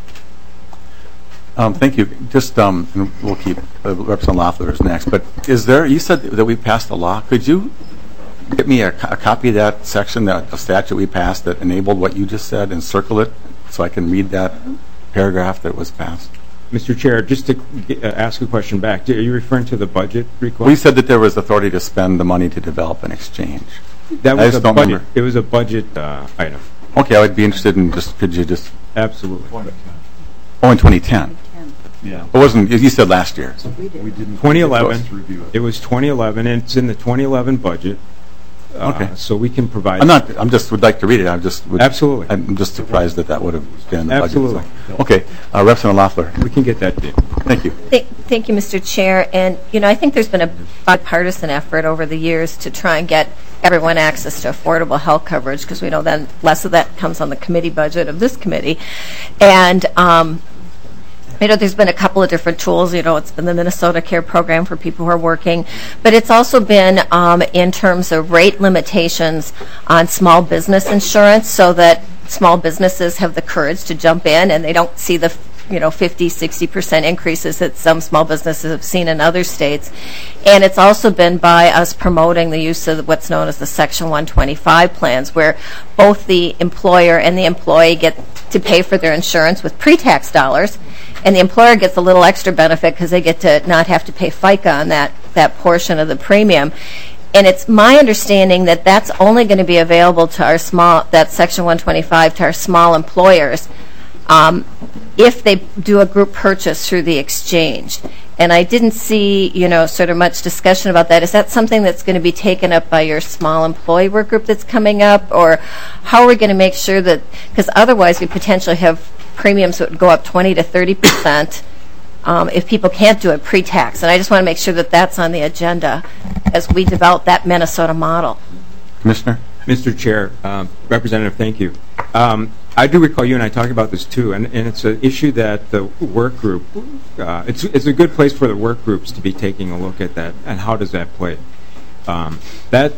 Um, thank you. Just um, we'll keep uh, Representative Loeffler next, but is there? You said that we passed a law. Could you get me a, a copy of that section, that a statute we passed that enabled what you just said, and circle it so I can read that paragraph that was passed? Mister Chair, just to uh, ask a question back, are you referring to the budget request? We said that there was authority to spend the money to develop an exchange. That I was just a don't budget. remember. It was a budget uh, item. Okay, I would be interested in just, could you just... Absolutely. Oh, in twenty ten. Yeah. It wasn't, you said last year. twenty eleven. It was twenty eleven, and it's in the twenty eleven budget. Uh, Okay. So we can provide. I'm not, I'm just, would like to read it. I'm just. would- Absolutely. I'm just surprised that that would have been in the budget. Absolutely. so. Okay, uh, Representative Loeffler. We can get that done. Thank you. Th- Thank you, Mister Chair. And, you know, I think there's been a bipartisan effort over the years to try and get everyone access to affordable health coverage, because we know then less of that comes on the committee budget of this committee. And, um, you know, there's been a couple of different tools. You know, it's been the Minnesota Care Program for people who are working, but it's also been um, in terms of rate limitations on small business insurance, so that small businesses have the courage to jump in and they don't see the, you know, fifty, sixty percent increases that some small businesses have seen in other states. And it's also been by us promoting the use of what's known as the Section one twenty-five plans, where both the employer and the employee get to pay for their insurance with pre-tax dollars, and the employer gets a little extra benefit because they get to not have to pay FICA on that, that portion of the premium. And it's my understanding that that's only going to be available to our small, that Section one twenty-five, to our small employers, um, if they do a group purchase through the exchange. And I didn't see, you know, sort of much discussion about that. Is that something that's going to be taken up by your small employee work group that's coming up? Or how are we going to make sure that, because otherwise we potentially have premiums that would go up twenty to thirty percent um, if people can't do it pre-tax. And I just want to make sure that that's on the agenda as we develop that Minnesota model. Commissioner? Mister Chair, um, Representative, thank you. Um, I do recall you and I talking about this too, and, and it's an issue that the work group, uh, it's, it's a good place for the work groups to be taking a look at that, and how does that play. Um, that,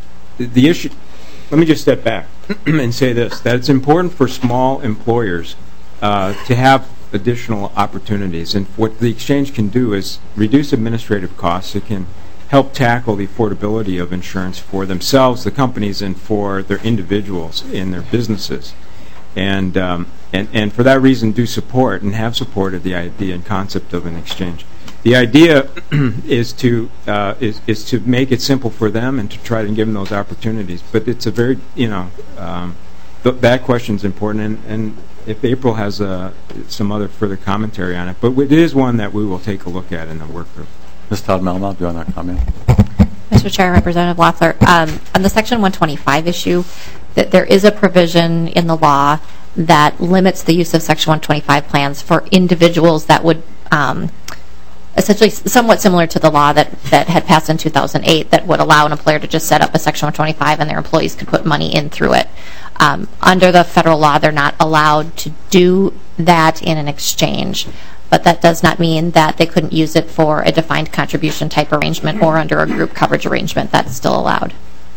the issue, let me just step back and say this, that it's important for small employers uh, to have additional opportunities, and what the exchange can do is reduce administrative costs. It can help tackle the affordability of insurance for themselves, the companies, and for their individuals in their businesses. And, um, and, and for that reason, do support and have supported the idea and concept of an exchange. The idea is to uh, is, is to make it simple for them and to try to give them those opportunities. But it's a very, you know, um, th- that question is important, and, and if April has uh, some other further commentary on it. But it is one that we will take a look at in the work group. Miz Todd Melma, do you want to comment? Mister Chair, Representative Loeffler, um, on the Section one twenty-five issue, that there is a provision in the law that limits the use of Section one twenty-five plans for individuals that would um, essentially somewhat similar to the law that, that had passed in two thousand eight that would allow an employer to just set up a Section one twenty-five and their employees could put money in through it. Um, under the federal law, they're not allowed to do that in an exchange, but that does not mean that they couldn't use it for a defined contribution type arrangement or under a group coverage arrangement. That's still allowed.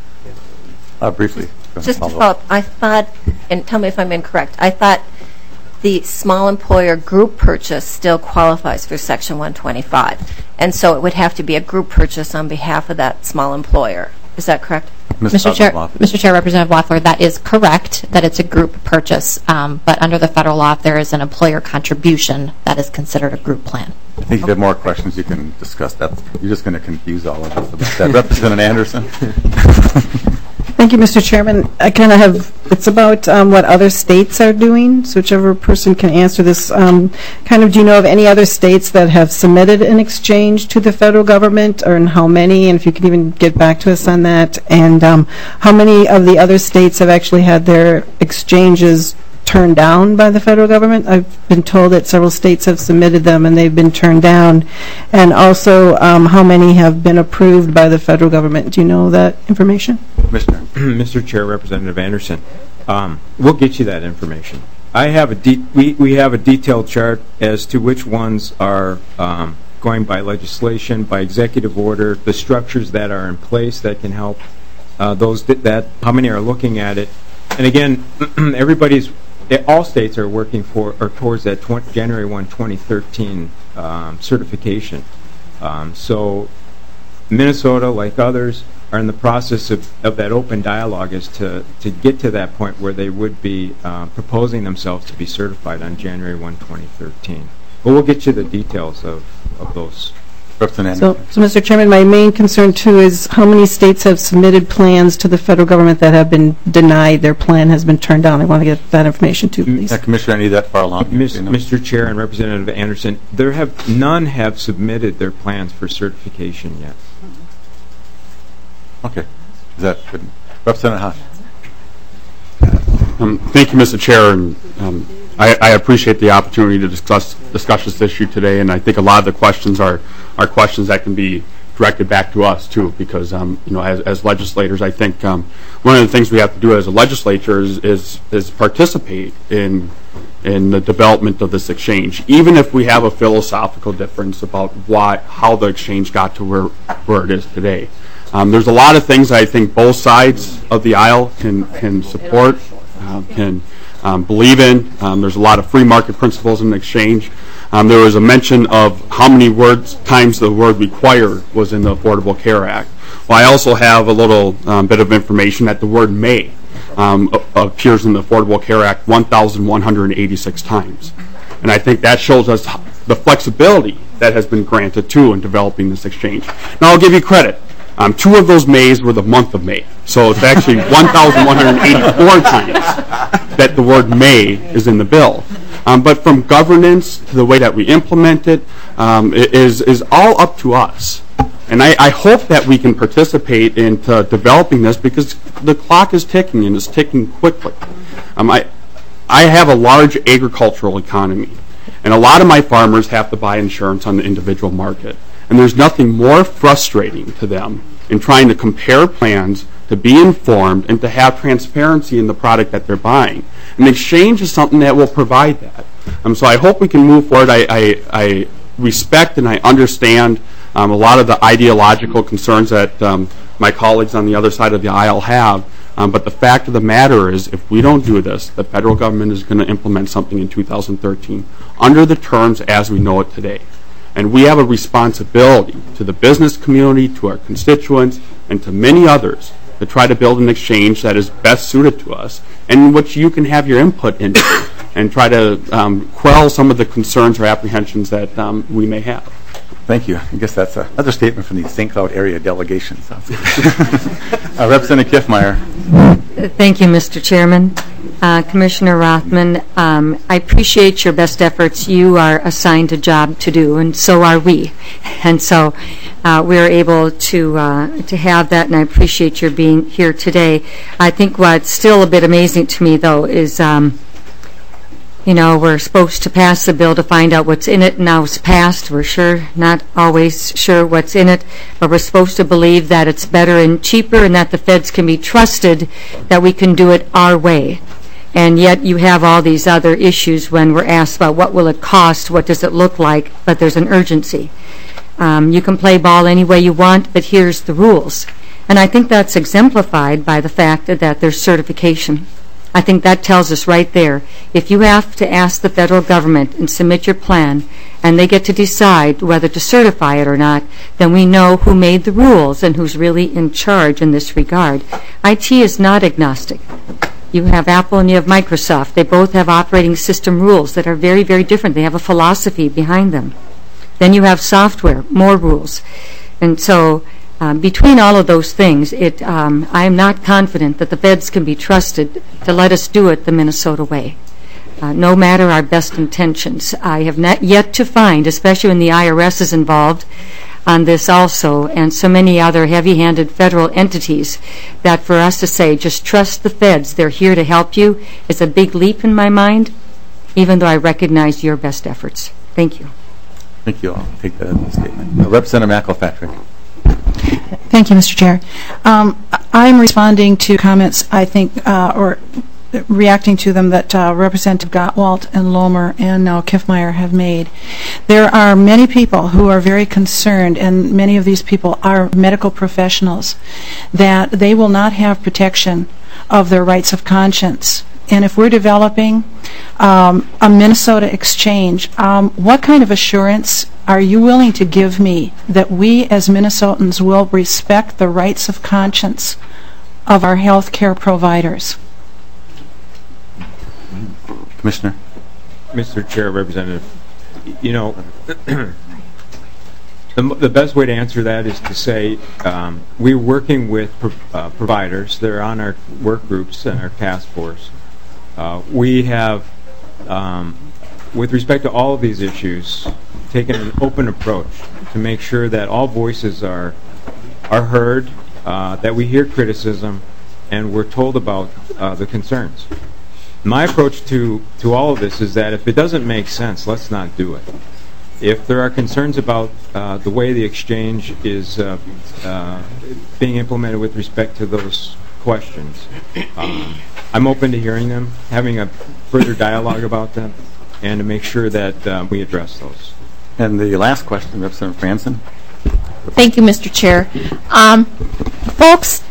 Uh, briefly. Just to follow up, I thought, and tell me if I'm incorrect, I thought the small employer group purchase still qualifies for Section one twenty-five, and so it would have to be a group purchase on behalf of that small employer. Is that correct? Mister Chair, Mister Chair, Representative Loeffler, that is correct, that it's a group purchase, um, but under the federal law, if there is an employer contribution, that is considered a group plan. I think if you have more questions, you can discuss that. You're just going to confuse all of us about that. Representative Anderson? Thank you, Mister Chairman. I kind of have, it's about um, what other states are doing, so whichever person can answer this. Um, kind of, do you know of any other states that have submitted an exchange to the federal government, or in how many, and if you could even get back to us on that, and um, how many of the other states have actually had their exchanges turned down by the federal government? I've been told that several states have submitted them and they've been turned down. And also, um, how many have been approved by the federal government? Do you know that information? Mister Mister Chair, Representative Anderson, um, we'll get you that information. I have a de we, we have a detailed chart as to which ones are um, going by legislation, by executive order, the structures that are in place that can help uh, those that, that, how many are looking at it. And again, everybody's all states are working for or towards that January first, twenty thirteen um, certification. Um, so Minnesota, like others, are in the process of, of that open dialogue as to, to get to that point where they would be uh, proposing themselves to be certified on January first, twenty thirteen. But we'll get you the details of, of those. So, so, Mister Chairman, my main concern, too, is how many states have submitted plans to the federal government that have been denied, their plan has been turned down. I want to get that information, too, please. Uh, Commissioner, I need that far along. Miz, you know. Mister Chair and Representative Anderson, there have none have submitted their plans for certification yet. Okay. Is that good? Representative Haas. Um, thank you, Mister Chair, and um, I, I appreciate the opportunity to discuss discuss this issue today. And I think a lot of the questions are are questions that can be directed back to us too, because um, you know, as, as legislators, I think um, one of the things we have to do as a legislature is is, is participate in in the development of this exchange, even if we have a philosophical difference about why how the exchange got to where where it is today. Um, there's a lot of things I think both sides of the aisle can can support, uh, can um, believe in. Um, there's a lot of free market principles in the exchange. Um, there was a mention of how many words times the word required was in the Affordable Care Act. Well, I also have a little um, bit of information that the word may um, appears in the Affordable Care Act one thousand one hundred eighty-six times. And I think that shows us the flexibility that has been granted too in developing this exchange. Now, I'll give you credit. Um, two of those Mays were the month of May. So it's actually one thousand one hundred eighty-four times that the word may is in the bill. Um, but from governance to the way that we implement it, um, it is, is all up to us. And I, I hope that we can participate in developing this because the clock is ticking and it's ticking quickly. Um, I, I have a large agricultural economy, and a lot of my farmers have to buy insurance on the individual market. And there's nothing more frustrating to them in trying to compare plans, to be informed, and to have transparency in the product that they're buying. And exchange is something that will provide that. Um, so I hope we can move forward. I, I, I respect and I understand um, a lot of the ideological concerns that um, my colleagues on the other side of the aisle have. Um, but the fact of the matter is, if we don't do this, the federal government is going to implement something in two thousand thirteen under the terms as we know it today. And we have a responsibility to the business community, to our constituents, and to many others to try to build an exchange that is best suited to us and in which you can have your input into and try to um, quell some of the concerns or apprehensions that um, we may have. Thank you. I guess that's another statement from the Saint Cloud area delegation. uh, Representative Kiffmeyer. Thank you, Mister Chairman. Uh, Commissioner Rothman, um, I appreciate your best efforts. You are assigned a job to do, and so are we. And so uh, we're able to uh, to have that, and I appreciate your being here today. I think what's still a bit amazing to me, though, is um, you know, we're supposed to pass the bill to find out what's in it. Now it's passed. We're sure, not always sure what's in it, but we're supposed to believe that it's better and cheaper and that the feds can be trusted, that we can do it our way. And yet you have all these other issues when we're asked about what will it cost, what does it look like, but there's an urgency. Um, you can play ball any way you want, but here's the rules. And I think that's exemplified by the fact that there's certification. I think that tells us right there, if you have to ask the federal government and submit your plan, and they get to decide whether to certify it or not, then we know who made the rules and who's really in charge in this regard. I T is not agnostic. You have Apple and you have Microsoft. They both have operating system rules that are very, very different. They have a philosophy behind them. Then you have software, more rules. And so Uh, between all of those things, it, um, I am not confident that the feds can be trusted to let us do it the Minnesota way. Uh, no matter our best intentions. I have not yet to find, especially when the I R S is involved on this also, and so many other heavy-handed federal entities, that for us to say, just trust the feds, they're here to help you, is a big leap in my mind, even though I recognize your best efforts. Thank you. Thank you. I'll take that as a statement. Uh, Representative McElpatrick. Thank you, Mister Chair. Um, I'm responding to comments, I think, uh, or reacting to them that uh, Representative Gottwalt and Lohmer and now Kiffmeyer have made. There are many people who are very concerned, and many of these people are medical professionals, that they will not have protection of their rights of conscience. And if we're developing um, a Minnesota exchange, um, what kind of assurance are you willing to give me that we as Minnesotans will respect the rights of conscience of our health care providers? Commissioner. Mister Chair, Representative, you know, the, the best way to answer that is to say um, we're working with pro uh, providers. They're on our work groups and our task force. Uh, we have, um, with respect to all of these issues, taken an open approach to make sure that all voices are are heard, uh, that we hear criticism, and we're told about uh, the concerns. My approach to, to all of this is that if it doesn't make sense, let's not do it. If there are concerns about uh, the way the exchange is uh, uh, being implemented with respect to those questions, um, I'm open to hearing them, having a further dialogue about them, and to make sure that uh, we address those. And the last question, Representative Franson. Thank you, Mister Chair. Um, folks,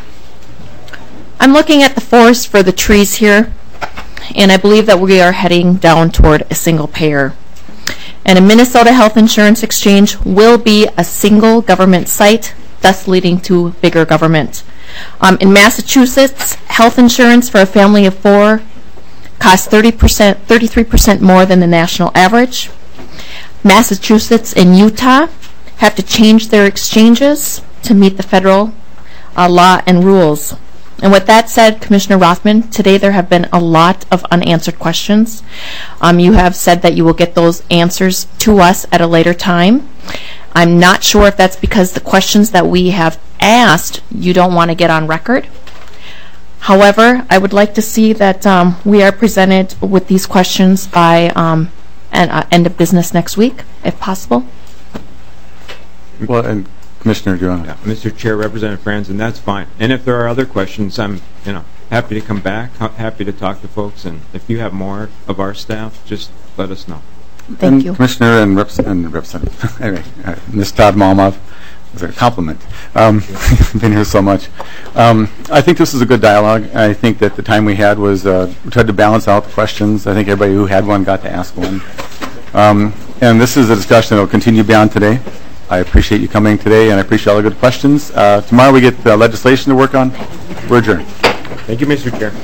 I'm looking at the forest for the trees here, and I believe that we are heading down toward a single payer. And a Minnesota Health Insurance Exchange will be a single government site, thus leading to bigger government. Um, in Massachusetts, health insurance for a family of four costs thirty percent, thirty-three percent more than the national average. Massachusetts and Utah have to change their exchanges to meet the federal uh, law and rules. And with that said, Commissioner Rothman, today there have been a lot of unanswered questions. Um, you have said that you will get those answers to us at a later time. I'm not sure if that's because the questions that we have asked you don't want to get on record. However, I would like to see that um, we are presented with these questions by um, an uh, end of business next week, if possible. Well, and Commissioner, do you want to? Yeah, Mister Chair, Representative Franson, that's fine. And if there are other questions, I'm you know happy to come back, happy to talk to folks. And if you have more of our staff, just let us know. Thank and you. Commissioner and, Reps and Representative, anyway, uh, Miz Todd Malmoff, it's a compliment. Um, been here so much. Um, I think this is a good dialogue. I think that the time we had was, uh, we tried to balance out the questions. I think everybody who had one got to ask one. Um, and this is a discussion that will continue beyond today. I appreciate you coming today, and I appreciate all the good questions. Uh, tomorrow we get uh, legislation to work on. We're adjourned. Thank you, Mister Chair.